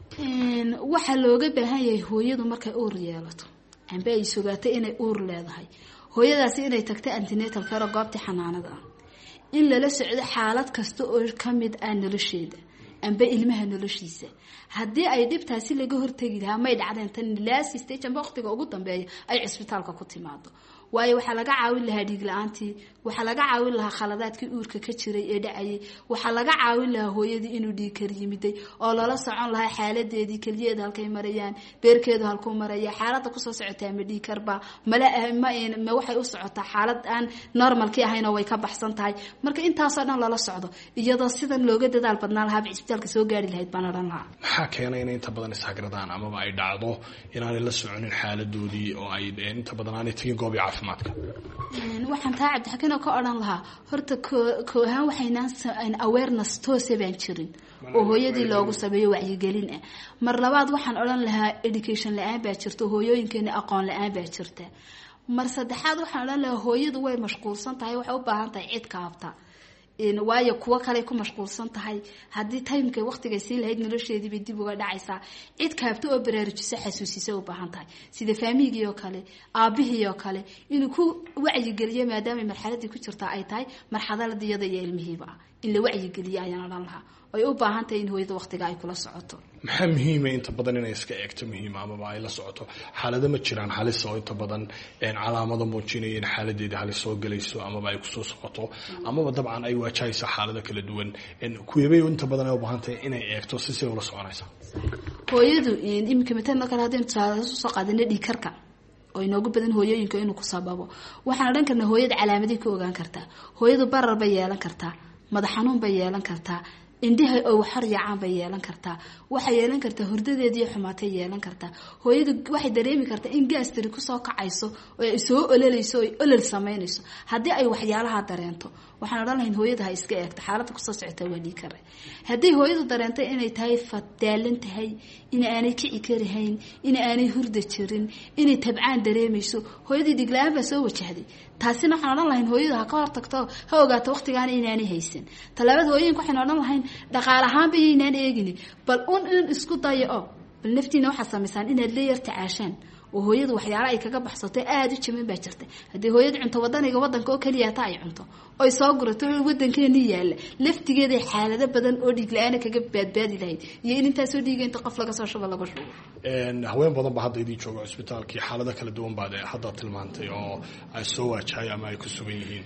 waxaa looga baahan yahay hooyadu markay uur yeelato amba ay sugaato inay uur leedahay hooyadaasi inay tagto antenatal care goobta xanaanada ah in lala socdo xaalad kasta oo kamid ah nolosheeda amba ilmaha noloshiisa. haddii ay dhibtaasi laga hortagi lahaa may dhacdeen tan last stage amba waqtiga ugu dambeeya ay cisbitaalka ku timaado. waayo waxaa laga caawin lahaa dhiig la-aantii, waxaa laga caawin lahaa khaladaadkii uurka ka jiray ee dhacayay, waxaa laga caawin lahaa hooyadii inuu dhiig kar yimiday oo lala socon lahaa xaaladeedii keliyeeda halkay marayaan, beerkeedu halkuu maraya, xaalada kusoo socotaa ma dhiig karba mala ma ma waxay u socotaa xaalad aan normalkii ahayna way ka baxsan tahay. marka intaasoo dhan lala socdo iyadoo sidan looga dadaal badnaan lahaa cisbitaalka soo gaari lahayd baan odhan lahaa. maxaa keenay inay inta badan ishagradaan amaba ay dhacdo inaanay la soconin xaaladoodii oo ay inta badan aanay tagin goobii caafimaadka? waxaan taa cabdixakiin oo ka odhan lahaa horta koo ahaan waxaynaan awareness toose baan jirin oo hooyadii loogu sameeyo wacyigelin ah. mar labaad waxaan odhan lahaa education la-aan baa jirta, hooyooyinkeena aqoon la-aan baa jirta. mar saddexaad waxaan odhan lahaa hooyadu way mashquulsan tahay, waxay u baahan tahay cid ka habta waayo kuwa kale ku mashquulsan tahay. haddii timeka waqtigay sii lahayd nolosheedii bay dib uga dhacaysaa. cid kaabta oo baraarujisa xasuusisa u baahan tahay sida faamigii oo kale, aabihii oo kale inuu ku wacyigeliyo maadaama marxaladii ku jirta ay tahay marxaladii iyada iyo ilmihiiba ah in la wacyigeliyo ayaan odhan lahaa. ay u baahan tahay in hooyada waqtiga ay kula socoto. maxaa muhiima inta badan inay iska eegto muhiima amaba ay la socoto xaalado ma jiraan halis oo inta badan calaamado muujinaya in xaaladeeda halis soo galayso amaba ay kusoo socoto amaba dabcan ay waajahayso xaalado kala duwan kuwebay inta badan ay u baahan tahay inay eegto si si ula soconaysa? hooyadu imika matala kale haddaynu tusaale soo qaadana dhiig karka oo inoogu badan hooyooyinka inuu ku sababo waxaan odhan karnaa hooyada calaamadii ka ogaan kartaa. hooyadu barar bay yeelan kartaa, madax xanuun bay yeelan kartaa, indhaha oo waxar yaacaan bay yeelan kartaa, waxay yeelan kartaa hurdadeedii xumaatay yeelan kartaa. hooyadu waxay dareemi kartaa in gaastari kusoo kacayso oo ay soo ololayso oo olol samaynayso. haddii ay waxyaalaha dareento waxaan odhan lahayn hooyada ha iska eegto xaaladda kusoo socota waa dhiig kare. haddii hooyadu dareento inay tahay fadaalan tahay, in aanay kici karahayn, in aanay hurda jirin, inay tabcaan dareemayso, hooyadii dhiig la-aan baa soo wajahday. taasina waxaan odhan lahayn hooyadu ha ka hortagto, ha ogaato waqtigaana inaanay haysan. talaabada hooyooyinka waxaan odhan lahayn dhaqaale ahaanba yaynaan eegini bal un in isku dayo oo bal naftiina waxaad samaysaan inaad la yar tacaashaan oo hooyadu waxyaala ay kaga baxsato aada u jamin baa jirta. haddii hooyadu cunto wadaniga wadanka oo keliya taa ay cunto oy soo gurato wadankeeni yaalla laftigeeda xaalado badan oo dhiig la-aana kaga badbaadi lahayd iyo in intaasoo dhiiga inta qof laga soo shubo laga shubo. haween badan ba hadda idii jooga cusbitaalkii xaalado kala duwan baad hadda tilmaantay oo ay soo waajahay ama ay ku sugan yihiin.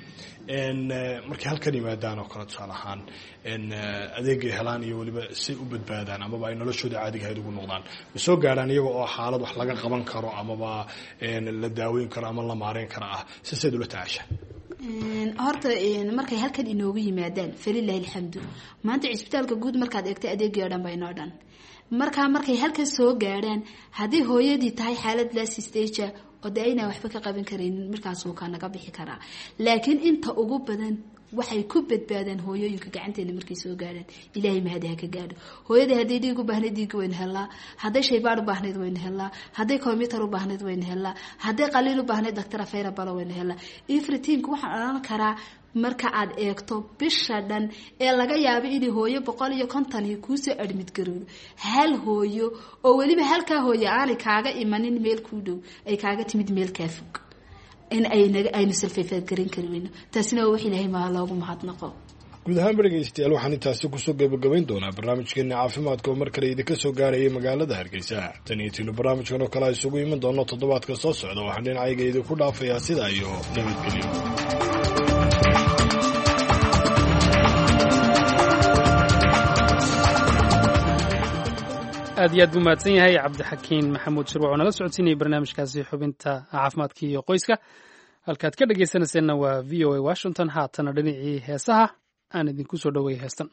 markay halkan yimaadaan oo kale tusaale ahaan adeegay helaan iyo weliba say u badbaadaan amaba ay noloshooda caadiga ahayd ugu noqdaan ma soo gaadhaan iyaga oo xaalad wax laga qaban karo amaba la daaweyn karo ama la maareyn kara ah si sayd ula tacaashaan? horta markay halkan inoogu yimaadaan falilahi alxamdu maanta cisbitaalka guud markaad eegtay adeegii oo dhan ba inoo dhan. markaa markay halkan soo gaadhaan haddii hooyadii tahay xaalad last stage oo de aynaan waxba ka qaban karaynin markaasuu ka naga bixi karaa. laakiin inta ugu badan waxay ku badbaadaan hooyooyinka gacanteena markay soo gaadhaan. ilaahay mahadi ha ka gaadho. hooyadii hadday dhiig u baahnayd dhiig wayna helnaa, hadday shaybaad u baahnayd wayna helnaa, hadday combyutar u baahnayd wayna helnaa, hadday qaliil u baahnayd doctor afeera balo wayna helnaa. everything waxaan odhan karaa marka aad eegto bisha dhan ee laga yaabo inay hooyo boqol iyo konton iyo kuusoo admid garoodo hal hooyo oo weliba halkaa hooyo aanay kaaga imanin meel kuu dhow ay kaaga timid meel kaa fog in aynu salfayfaad garan kari weyno taasina waa wax ilaahay maa loogu mahadnaqo. guud ahaanba dhegeystayaal waxaan intaasi kusoo gabagabayn doonaa barnaamijkeena caafimaadka oo mar kale idinka soo gaarayay magaalada Hargeysa. tan iyo tino barnaamijkan oo kale ay isugu iman doono toddobaadka soo socda waxaan dhinacayga idinku dhaafayaa sidaa iyo nabadgelyo. aad iyo aad buu mahadsan yahay cabdixakiin maxamuud shirwac oo nala socodsiinayay barnaamijkaasi xubinta caafimaadka iyo qoyska. halkaad ka dhegaysanayseena waa v o a Washington. haatana dhinacii heesaha aan idinku soo dhaweeyay heestan.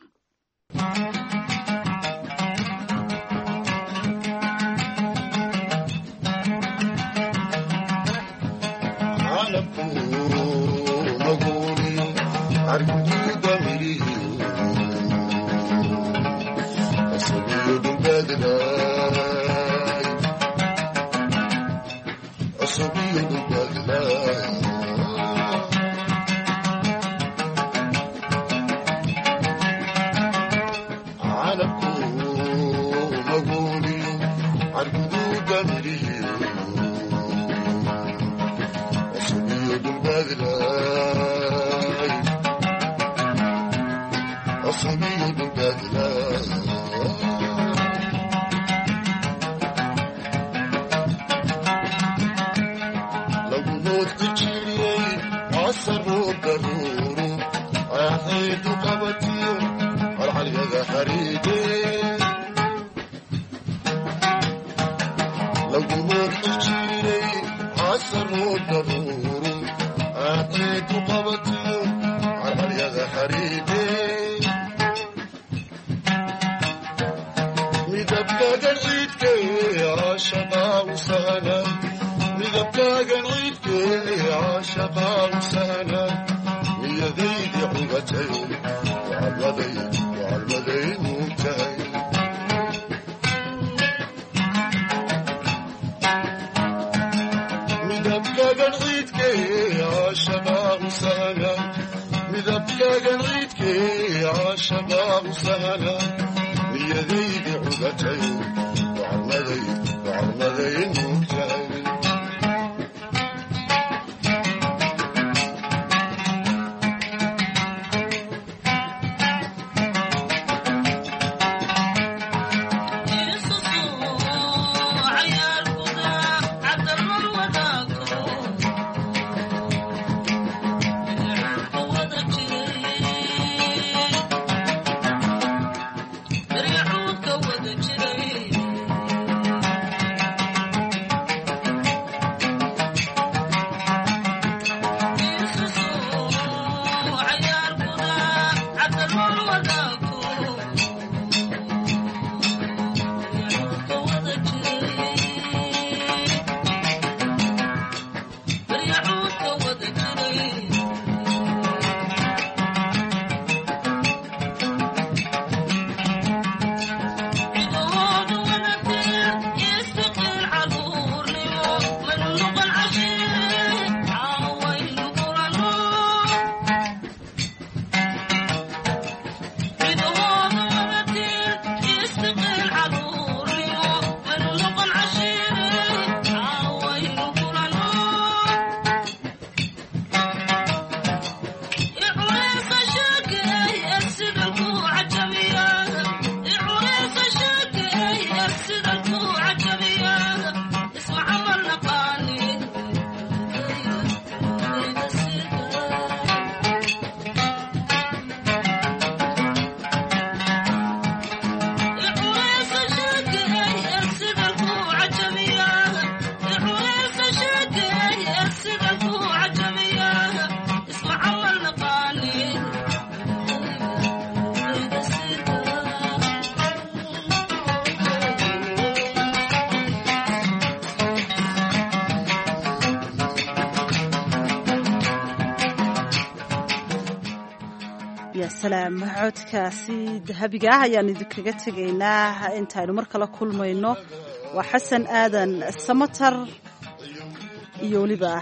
salaam codkaasi dahabiga ah ayaan idinkaga tegaynaa intaaynu mar kale kulmayno waa xasan aadan samatar iyo weliba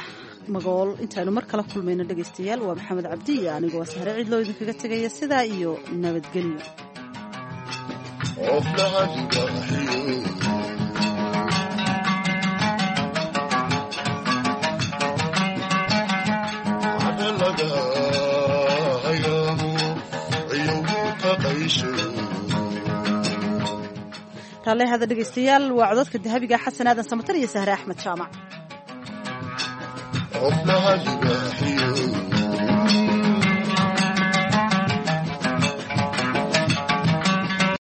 magool intaanu mar kala kulmayno dhegaystayaal waa maxamed cabdi iyo anigoo sahre cidloo idinkaga tegaya sidaa iyo nabadgelyo raalli hada dhegaystayaal waa cododka dahabiga xasan aadan samatar iyo sahre axmed jaamac